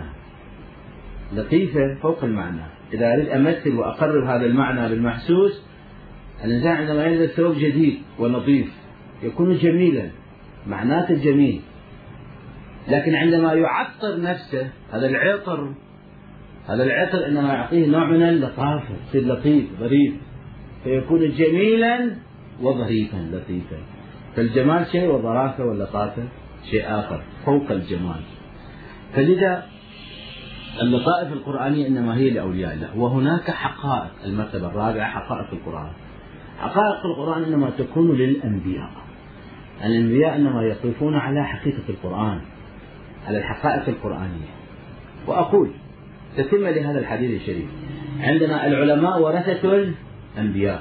لطيفة فوق المعنى. إذا أريد أمثل وأقرب هذا المعنى بالمحسوس، الإنسان عندما يلبس ثوب جديد ونظيف يكون جميلا، معناته جميل، لكن عندما يعطر نفسه هذا العطر هذا العطر إنما يعطيه نوع من اللطافة، يصير لطيف ظريف، فيكون جميلا وظريفا لطيفا. فالجمال شيء والظرافة واللطافة شيء آخر فوق الجمال. فلذا اللطائف القرآنية إنما هي لأولياء الله. وهناك حقائق، المرتبة الرابعة حقائق القرآن. حقائق القرآن إنما تكون للأنبياء. الأنبياء إنما يقفون على حقيقة القرآن، على الحقائق القرآنية. وأقول تتم لهذا الحديث الشريف، عندنا العلماء ورثة الأنبياء،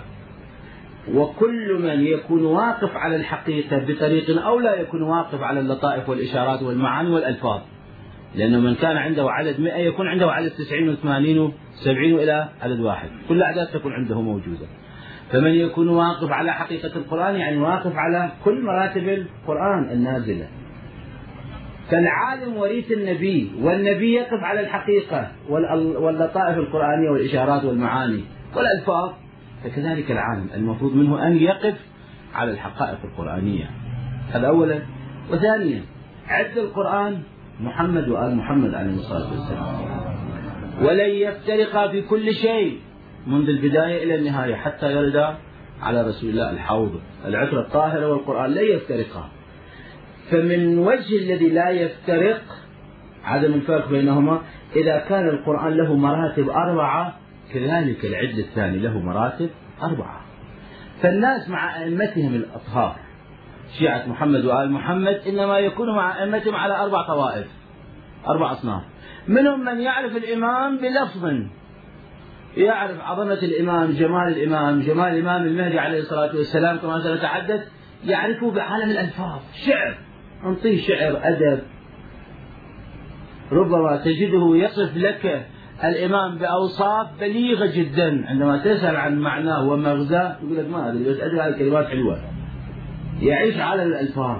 وكل من يكون واقف على الحقيقة بطريق أو لا يكون واقف على اللطائف والإشارات والمعاني والألفاظ، لأنه من كان عنده عدد مئة يكون عنده عدد تسعين وثمانين وسبعين إلى عدد واحد، كل أعداد تكون عنده موجودة. فمن يكون واقف على حقيقة القرآن يعني واقف على كل مراتب القرآن النازلة. فالعالم وريث النبي، والنبي يقف على الحقيقة واللطائف القرآنية والإشارات والمعاني والألفاظ، فكذلك العالم المفروض منه أن يقف على الحقائق القرآنية. هذا أولا. وثانيا عد القرآن محمد وآل محمد عليه الصلاة والسلام، ولن يفترقا في كل شيء منذ البداية إلى النهاية حتى يرد على رسول الله الحوض، العترة الطاهرة والقرآن لا يفترقا. فمن وجه الذي لا يفترق عدم الفرق بينهما، إذا كان القرآن له مراتب أربعة كذلك العد الثاني له مراتب أربعة. فالناس مع أئمتهم الأطهار شيعة محمد وآل محمد إنما يكون مع أئمتهم على أربع طوائف، أربع أصناف. منهم من يعرف الإمام بلفظ، يعرف عظمة الإمام، جمال الإمام، جمال الإمام المهدي عليه الصلاة والسلام كما سنتحدث، يعرفه بعالم الألفاظ، شعر، أنطيه شعر أدب، ربما تجده يصف لك الإمام بأوصاف بليغة جدا، عندما تسأل عن معناه ومغزاه يقول لك ما أدري بس أدري هذه الكلمات حلوة، يعيش على الألفاظ.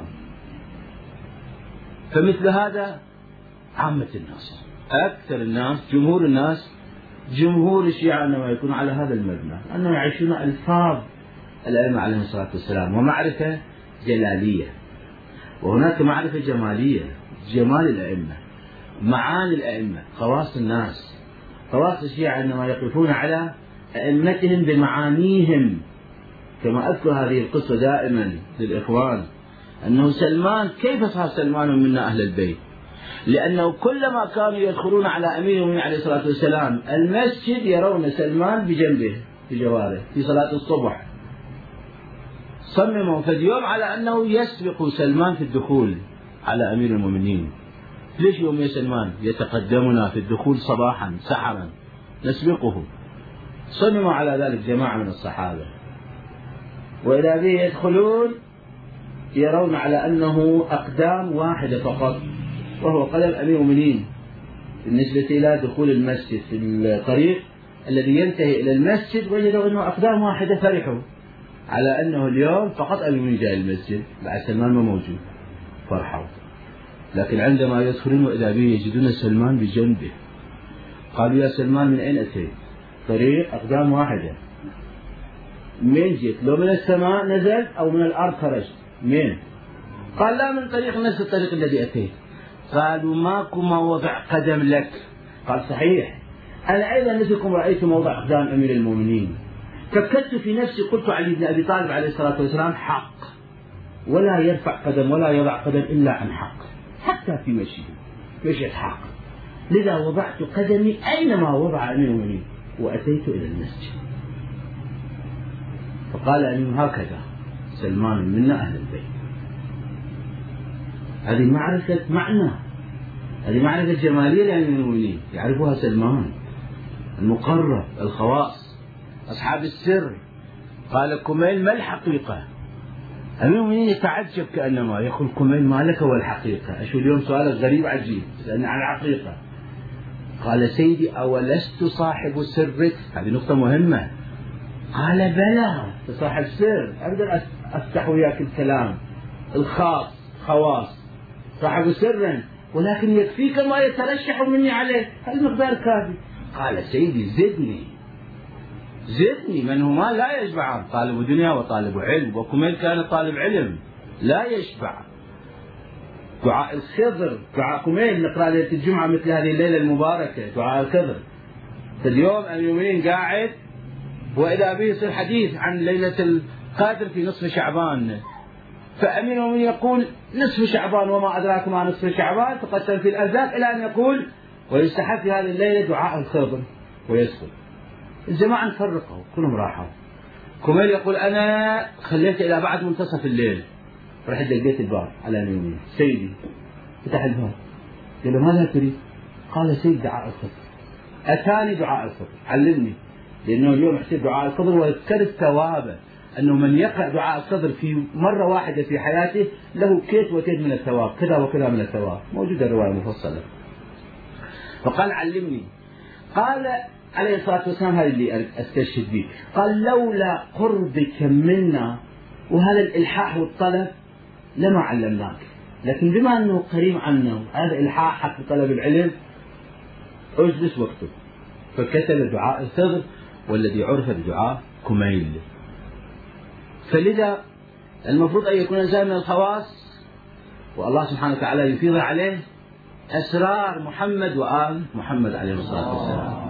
فمثل هذا عامة الناس، أكثر الناس، جمهور الناس، جمهور الشيعة إنما يكون على هذا المبنى، أنهم يعيشون ألفاظ الأئمة عليهم الصلاة والسلام، ومعرفة جلالية، وهناك معرفة جمالية، جمال الأئمة، معاني الأئمة، خواص الناس. خواص الشيعة إنما يقفون على أئمتهم بمعانيهم، كما أذكر هذه القصة دائما للإخوان، أنه سلمان كيف صار سلمان منا أهل البيت؟ لأنه كلما كانوا يدخلون على أمير المؤمنين عليه الصلاة والسلام المسجد يرون سلمان بجنبه بجواره في صلاة الصبح. صمموا في اليوم على أنه يسبق سلمان في الدخول على أمير المؤمنين. ليش يوم يا سلمان يتقدمنا في الدخول صباحا سحرا نسبقه؟ صمموا على ذلك جماعة من الصحابة. وإذا به يدخلون يرون على أنه أقدام واحدة فقط، وهو قدم أمير المؤمنين بالنسبة إلى دخول المسجد. في الطريق الذي ينتهي إلى المسجد وجدوا أنه أقدام واحدة، فرحوا على أنه اليوم فقط أمير المؤمنين جاء المسجد بعد سلمان ما موجود، فرحوا. لكن عندما يدخلون وإذا به يجدون سلمان بجنبه، قالوا يا سلمان من أين أتيت؟ طريق أقدام واحدة، من جئت؟ لو من السماء نزلت أو من الأرض خرجت؟ من؟ قال لا، من طريق نفس الطريق الذي أتيت. قالوا ماكو موضع قدم لك. قال صحيح، أنا أيضا مثلكم رأيت موضع أقدام أمير المؤمنين، فكرت في نفسي قلت علي بن أبي طالب عليه الصلاة والسلام حق، ولا يرفع قدم ولا يضع قدم إلا عن حق، حتى في مشيه مشيت حق، لذا وضعت قدمي أينما وضع أمير المؤمنين وأتيت إلى المسجد. فقال أمير هكذا سلمان منا أهل البيت. هذه معرفة معنى، هذه معرفة جمالية لأمير المؤمنين يعرفها سلمان، المقرب، الخواص، أصحاب السر. قال كميل ما الحقيقة؟ أمير المؤمنين يتعجب كأنما يقول كميل ما لك والحقيقة؟ أشو اليوم سؤالك غريب عجيب، سألني عن الحقيقة. قال سيدي أولست صاحب سرك؟ هذه نقطة مهمة. قال بلى صاحب سر، أقدر أفتح وياك الكلام الخاص خواص، صاحب سر، ولكن يكفيك ما يترشح مني عليه، المقدار كافي. قال سيدي زدني زدني، من هما لا يشبعان، طالب دنيا وطالب علم، وكميل كان طالب علم لا يشبع. دعاء الخضر، دعاء كميل نقرأ ليلة الجمعة مثل هذه الليلة المباركة، دعاء الخضر. اليوم أمير المؤمنين قاعد وإذا به يصير حديث عن ليلة القدر في نصف شعبان، فأمير المؤمنين يقول نصف شعبان وما أدراك ما نصف شعبان، تقسم في الأرزاق إلى أن يقول ويستحب في هذه الليلة دعاء الخضر ويسكت. الجماعة فرقوا كلهم راحوا. كميل يقول أنا خليت إلى بعد منتصف الليل، رحت دقيت الباب على أمير المؤمنين، سيدي فتح الباب، قال له ماذا تريد؟ قال سيد دعاء الخضر. أتاني دعاء الخضر علمني، لأنه اليوم يحسب دعاء الخضر ويذكر ثوابه، أنه من يقرأ دعاء الخضر في مرة واحدة في حياته له كيت وكيت من الثواب، كذا وكذا من الثواب، موجودة الرواية مفصلة. فقال علمني. قال عليه الصلاة والسلام هذا اللي أستشهد به، قال لولا قربك منا وهذا الإلحاح والطلب لما علمناك، لكن بما أنه قريب عنا هذا إلحاح حق طلب العلم اجلس واكتب. فكتب دعاء الخضر والذي عرف بدعاء كميل. فلذا المفروض أن يكون الإنسان من الخواص، والله سبحانه وتعالى يفيض عليه أسرار محمد وآل محمد عليه الصلاة والسلام.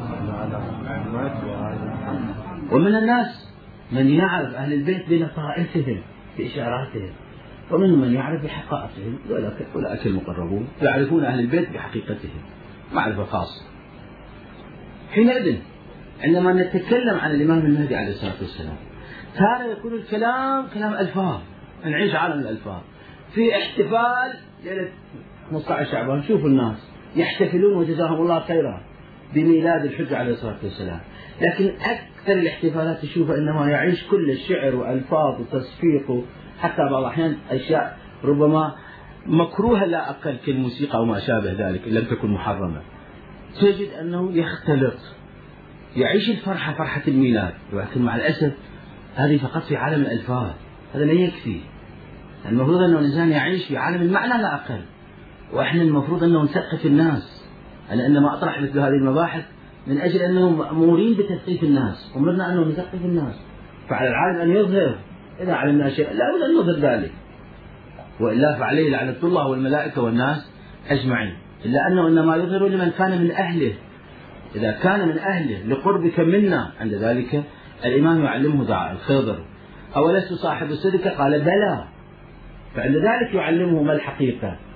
ومن الناس من يعرف أهل البيت بلطائفهم بإشاراتهم، ومنهم من يعرف بحقائقهم، أولئك المقربون يعرفون أهل البيت بحقيقتهم معرفة خاصة. حينئذ عندما نتكلم عن الإمام المهدي عليه الصلاة والسلام تارة يكون الكلام كلام ألفاظ، نعيش عالم الألفاظ. في احتفال ليلة خمسة عشر شعبان، شوفوا الناس يحتفلون وجزاهم الله خيرا بميلاد الحجة عليه الصلاة والسلام، لكن أكثر الاحتفالات تشوفها إنما يعيش كل الشعر وألفاظ وتصفيق، حتى بعض الأحيان أشياء ربما مكروهة لا أقل كالموسيقى وما شابه ذلك إن لم تكن محرمة، تجد أنه يختلط، يعيش الفرحة فرحة الميلاد، ولكن مع الأسف هذه فقط في عالم الألفاظ، هذا لا يكفي. المفروض أنه الإنسان يعيش في عالم المعنى لا أقل، وإحنا المفروض أنه نثقف الناس. أنا إنما أطرح مثل هذه المباحث من أجل أنهم مأمورين بتثقيف الناس، أمرنا أنه نثقف الناس، فعلى العالم أن يظهر، إذا علمنا شيئا لا بد أن يظهر ذلك، وإلا فعليه لعنة الله والملائكة والناس أجمعين، إلا أنه إنما يظهر لمن كان من أهله. إذا كان من أهله لقربك منا، عند ذلك الإمام يعلمه دعاء الخضر. أولست صاحب الصدق؟ قال بلى، فعند ذلك يعلمه ما الحقيقة.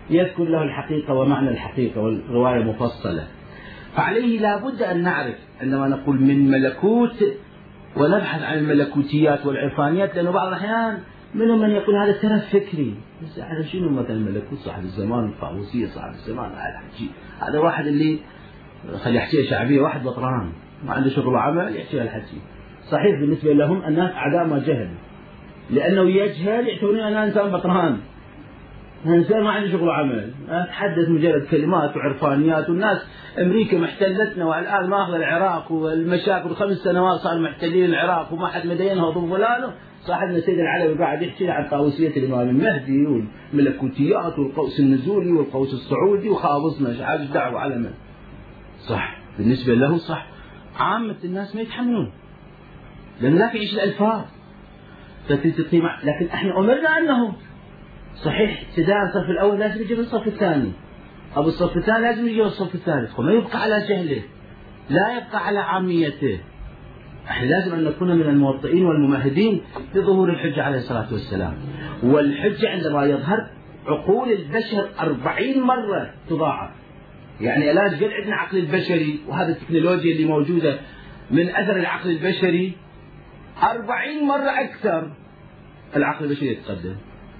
يذكر له الحقيقة ومعنى الحقيقة والرواية مفصلة. فعليه لا بد أن نعرف عندما نقول من ملكوت ونبحث عن الملكوتيات والعرفانيات، لأنه بعض الأحيان منهم من يقول هذا ترف فكري. بس هذا شنو مثلا الملكوت صاحب الزمان، الطاووسية صاحب الزمان، هذا الحكي هذا واحد اللي خلي يحكيها شعبية، واحد بطران ما عنده شغل وعمل يحكي هالحكي. صحيح بالنسبة لهم الناس أعداء ما جهل، لأنه يجهل يعتبرون أنا إنسان بطران، إنسان ما عنده شغل وعمل، أتحدث مجرد كلمات وعرفانيات. والناس أمريكا محتلتنا والآن ماخذ العراق والمشاكل، خمس سنوات صار محتلين العراق وما حد مدينها وضم فلانه. صاحبنا سيد العلوي قاعد يحكي عن طاووسية الإمام المهدي والملكوتيات والقوس النزولي والقوس الصعودي وخابصنا شحاج دعوة على من صح بالنسبة له صح، عامة الناس ما يتحملون لأنه ذاك يعيش الألفاظ. لكن احنا أمرنا أنه صحيح ابتداء الصف الأول لازم يجي الصف الثاني، أو الصف الثاني لازم يجي الصف الثالث، وما يبقى على جهله، لا يبقى على عاميته. احنا لازم أن نكون من الموطئين والممهدين لظهور الحجة عليه الصلاة والسلام. والحجة عندما يظهر عقول البشر أربعين مرة تضاعف. يعني الآن قد عندنا عقل البشري وهذا التكنولوجيا اللي موجودة من أثر العقل البشري أربعين مرة أكثر العقل البشري يتقدم.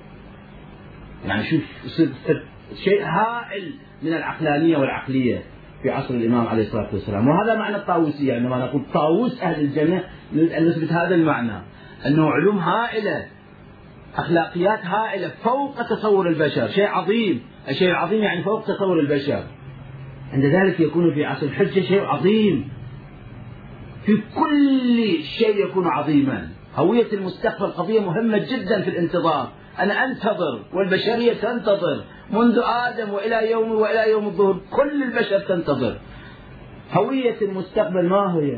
يعني شوف شيء هائل من العقلانية والعقلية في عصر الإمام عليه الصلاة والسلام. وهذا معنى الطاووسية، عندما يعني نقول طاووس أهل الجنة نريد أن نثبت هذا المعنى، أنه علوم هائلة، أخلاقيات هائلة فوق تصور البشر، شيء عظيم. الشيء العظيم يعني فوق تصور البشر. عند ذلك يكون في عصر الحجة شيء عظيم، في كل شيء يكون عظيما. هوية المستقبل قضية مهمة جدا في الانتظار. أنا أنتظر والبشرية تنتظر منذ آدم وإلى يوم وإلى يوم الظهور، كل البشر تنتظر. هوية المستقبل ما هي؟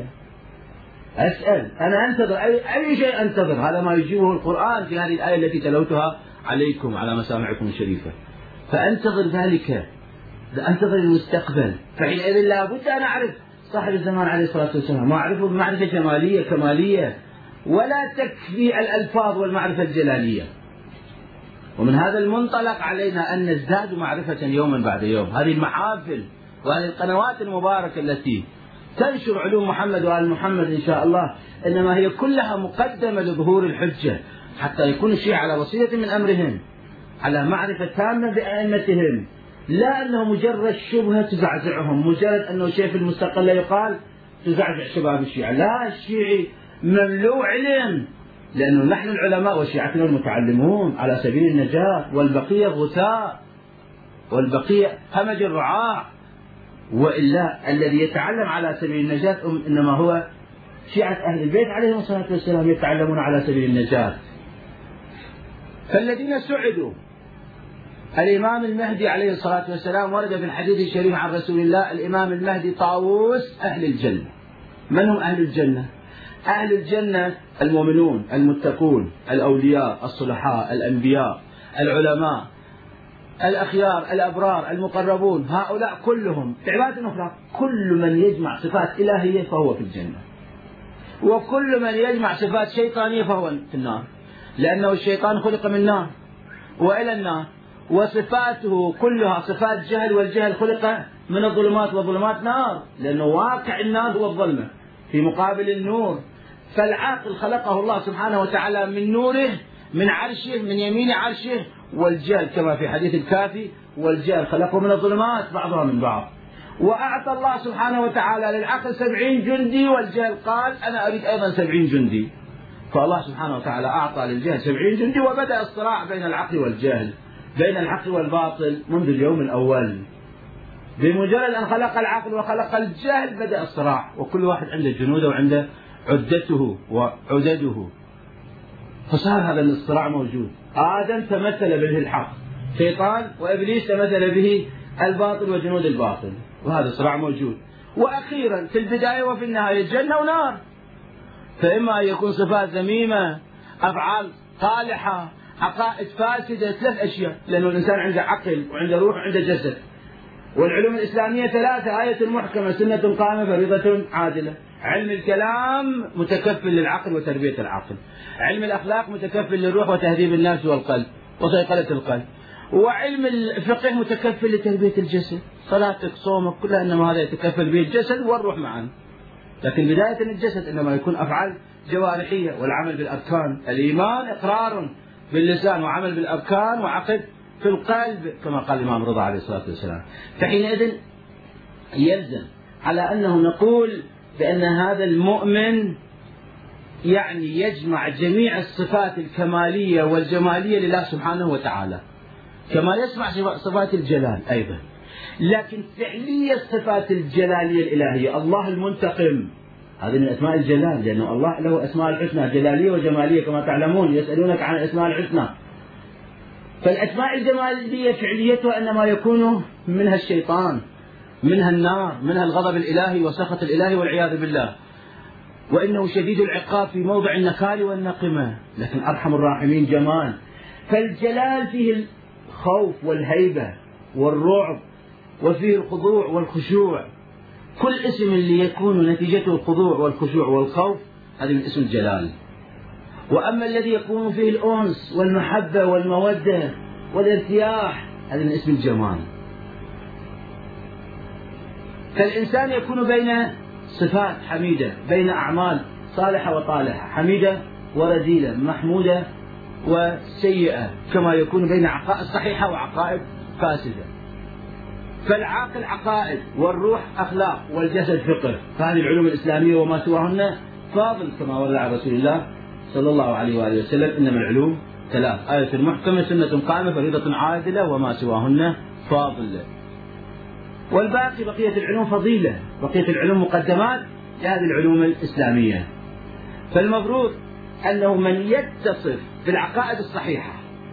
أسأل أنا أنتظر أي, أي شيء أنتظر. هذا ما يجيبه القرآن في هذه الآية التي تلوتها عليكم على مسامعكم الشريفة. فأنتظر ذلك، أنتظر المستقبل. فحينئذ لا بد أن أعرف صاحب الزمان عليه الصلاة والسلام، ما أعرفه بمعرفة جمالية كمالية، ولا تكفي الألفاظ والمعرفة الجلالية. ومن هذا المنطلق علينا أن نزداد معرفة يوما بعد يوم. هذه المحافل وهذه القنوات المباركة التي تنشر علوم محمد وآل محمد إن شاء الله، إنما هي كلها مقدمة لظهور الحجة، حتى يكون الشيعة على بصيرة من أمرهم، على معرفة تامة بأئمتهم، لا أنه مجرد شبهة تزعزعهم، مجرد أنه شيء في المستقل يقال تزعزع شباب الشيعة. لا، الشيعي مملوء علم، لأنه نحن العلماء وشيعتنا المتعلمون على سبيل النجاة، والبقية غثاء، والبقية همج الرعاع. وإلا الذي يتعلم على سبيل النجاة إنما هو شيعة أهل البيت عليهم الصلاة والسلام، يتعلمون على سبيل النجاة. فالذين سعدوا الإمام المهدي عليه الصلاة والسلام، ورد في الحديث الشريف عن رسول الله الإمام المهدي طاووس أهل الجنة. من هم أهل الجنة؟ أهل الجنة المؤمنون المتقون الأولياء الصلحاء الأنبياء العلماء الأخيار الأبرار المقربون، هؤلاء كلهم بعبادة أخرى. كل من يجمع صفات إلهية فهو في الجنة، وكل من يجمع صفات شيطانية فهو في النار، لأنه الشيطان خلق من نار وإلى النار، وصفاته كلها صفات جهل، والجهل خلق من الظلمات، والظلمات نار، لأنه واقع النار هو الظلمة في مقابل النور. فالعاقل خلقه الله سبحانه وتعالى من نوره، من عرشه، من يمين عرشه، والجهل كما في حديث الكافي والجهل خلقه من الظلمات بعضها من بعض. وأعطى الله سبحانه وتعالى للعقل سبعين جندي، والجهل قال أنا أريد أيضا سبعين جندي. فالله سبحانه وتعالى أعطى للجهل سبعين جندي، وبدأ الصراع بين العقل والجهل، بين الحق والباطل منذ اليوم الأول. بمجرد أن خلق العقل وخلق الجهل بدأ الصراع، وكل واحد عنده جنوده وعنده عدته وعدده، فصار هذا الصراع موجود. آدم تمثل به الحق، شيطان وإبليس تمثل به الباطل وجنود الباطل، وهذا الصراع موجود. وأخيرا في البداية وفي النهاية جنة ونار، فإما أن يكون صفات ذميمة، أفعال صالحة، عقائد فاسدة، ثلاث أشياء، لأنه الإنسان عنده عقل وعنده روح وعنده جسد. والعلوم الإسلامية ثلاثة: آية محكمة، سنة قائمة، فريضة عادلة. علم الكلام متكفل للعقل وتربية العقل، علم الأخلاق متكفل للروح وتهذيب النفس والقلب وصيقلة القلب، وعلم الفقه متكفل لتربية الجسد، صلاتك صومك كلها إنما هذا يتكفل به الجسد والروح معا. لكن بداية الجسد إنما يكون أفعال جوارحية والعمل بالأركان. الإيمان إقرار باللسان وعمل بالأركان وعقد في القلب كما قال الإمام رضا عليه الصلاة والسلام. فحينئذ يلزم على أنه نقول بأن هذا المؤمن يعني يجمع جميع الصفات الكمالية والجمالية لله سبحانه وتعالى، كما يسمع صفات الجلال أيضا، لكن فعلية الصفات الجلالية الإلهية. الله المنتقم هذه من أسماء الجلال، لأنه الله له أسماء الحسنى جلالية وجمالية كما تعلمون، يسألونك عن الأسماء الحسنى. فالأسماء الجمالية فعليتها إنما يكون منها الشيطان، منها النار، منها الغضب الإلهي وسخط الإلهي والعياذ بالله، وإنه شديد العقاب في موضع النكال والنقمة، لكن أرحم الراحمين جمال. فالجلال فيه الخوف والهيبة والرعب، وفيه الخضوع والخشوع. كل اسم اللي يكون نتيجته الخضوع والخشوع والخوف هذا من اسم الجلال. وأما الذي يكون فيه الأنس والمحبة والمودة والارتياح هذا من اسم الجمال. فالإنسان يكون بين صفات حميدة، بين أعمال صالحة وطالحة، حميدة ورذيلة، محمودة وسيئة، كما يكون بين عقائد صحيحة وعقائد فاسدة. فالعاقل عقائد، والروح أخلاق، والجسد فقه. فهذه العلوم الإسلامية وما سواهن فاضل كما ورد عن رسول الله صلى الله عليه وآله وسلم: إنما العلوم ثلاث، آية محكمة، سنة قائمة، فريضة عادلة، وما سواهن فاضل. والباقي بقية العلوم فضيلة، بقية العلوم مقدمات لهذه العلوم الإسلامية. فالمفروض أنه من يتصف بالعقائد الصحيحة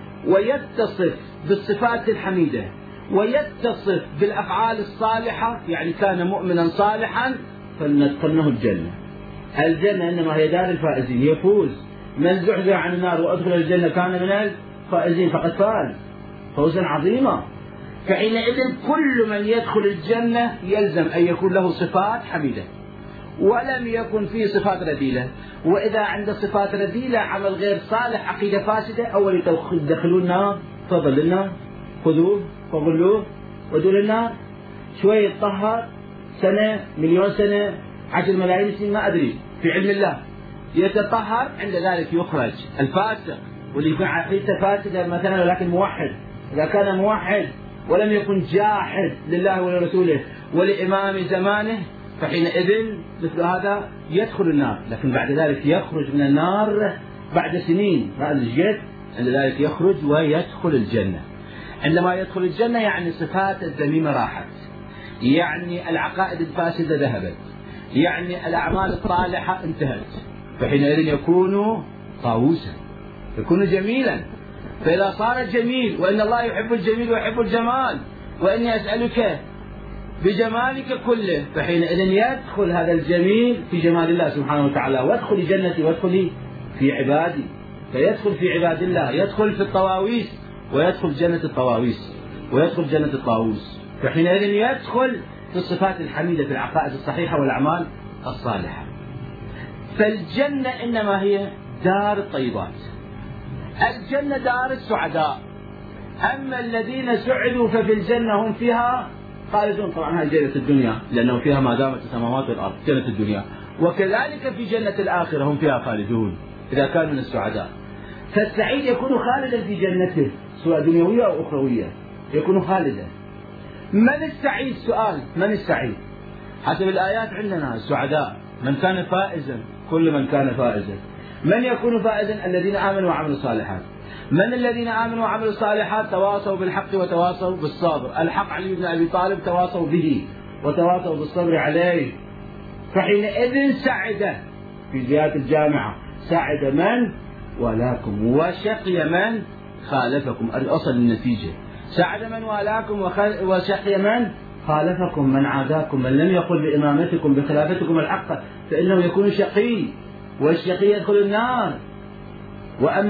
ويتصف بالصفات الحميدة ويتصف بالأفعال الصالحة، يعني كان مؤمنا صالحا، فلندخلنه الجنة. الجنة إنما هي دار الفائزين، يفوز من زحزح عن النار وأدخل الجنة كان من الفائزين، فقد فاز فوزا عظيما. فحينئذ كل من يدخل الجنة يلزم أن يكون له صفات حميدة ولم يكن فيه صفات رذيلة. وإذا عند صفات رذيلة عمل غير صالح، عقيدة فاسدة، أول يدخلون النار، فضل النار، خذوه فضلوه ودول النار، شوية يتطهر سنة، مليون سنة، عشر ملايين سنة، ما أدري في علم الله، يتطهر، عند ذلك يخرج. الفاسق واللي يكون عقيدته فاسدة مثلا ولكن موحد، إذا كان موحد ولم يكن جاحد لله ولرسوله ولإمام زمانه، فحينئذ مثل هذا يدخل النار، لكن بعد ذلك يخرج من النار بعد سنين، بعد الجد عند ذلك يخرج ويدخل الجنة. عندما يدخل الجنة يعني صفات الذميمة راحت، يعني العقائد الفاسدة ذهبت، يعني الأعمال الصالحة انتهت، فحينئذ يكون طاووسا، يكون جميلا. فإذا صار جميل، وإن الله يحب الجميل ويحب الجمال، وإني أسألك بجمالك كله، فحينئذ يدخل هذا الجميل في جمال الله سبحانه وتعالى. وادخلي جنتي وادخلي في عبادي، فيدخل في عباد الله، يدخل في الطواويس ويدخل جنة الطواويس ويدخل جنة الطاووس، فحينئذ يدخل في الصفات الحميدة في العقائد الصحيحة والأعمال الصالحة. فالجنة إنما هي دار الطيبات، الجنة دار السعداء. أما الذين سعدوا ففي الجنة هم فيها خالدون. طبعا هذه جنة الدنيا لأنه فيها ما دامت السماوات والأرض، جنة الدنيا. وكذلك في جنة الآخرة هم فيها خالدون إذا كانوا من السعداء. فالسعيد يكون خالدا في جنته سواء دنيوية أو أخروية، يكون خالدا. من السعيد؟ سؤال، من السعيد؟ حسب الآيات عندنا السعداء من كان فائزا، كل من كان فائزا. من يكون فائزا؟ الذين آمنوا وعملوا الصالحات. من الذين آمنوا وعملوا الصالحات؟ تواصوا بالحق وتواصوا بالصبر. الحق علي بن أبي طالب تواصوا به وتواصوا بالصبر عليه. فحينئذ سعد في زيادة الجامعة، سعد من والاكم وشقي من خالفكم. الأصل النتيجة، سعد من والاكم وشقي من خالفكم، من عاداكم، من لم يقل بإمامتكم بخلافتكم الحق فإنه يكون شقي، والشقي يدخل النار. وأما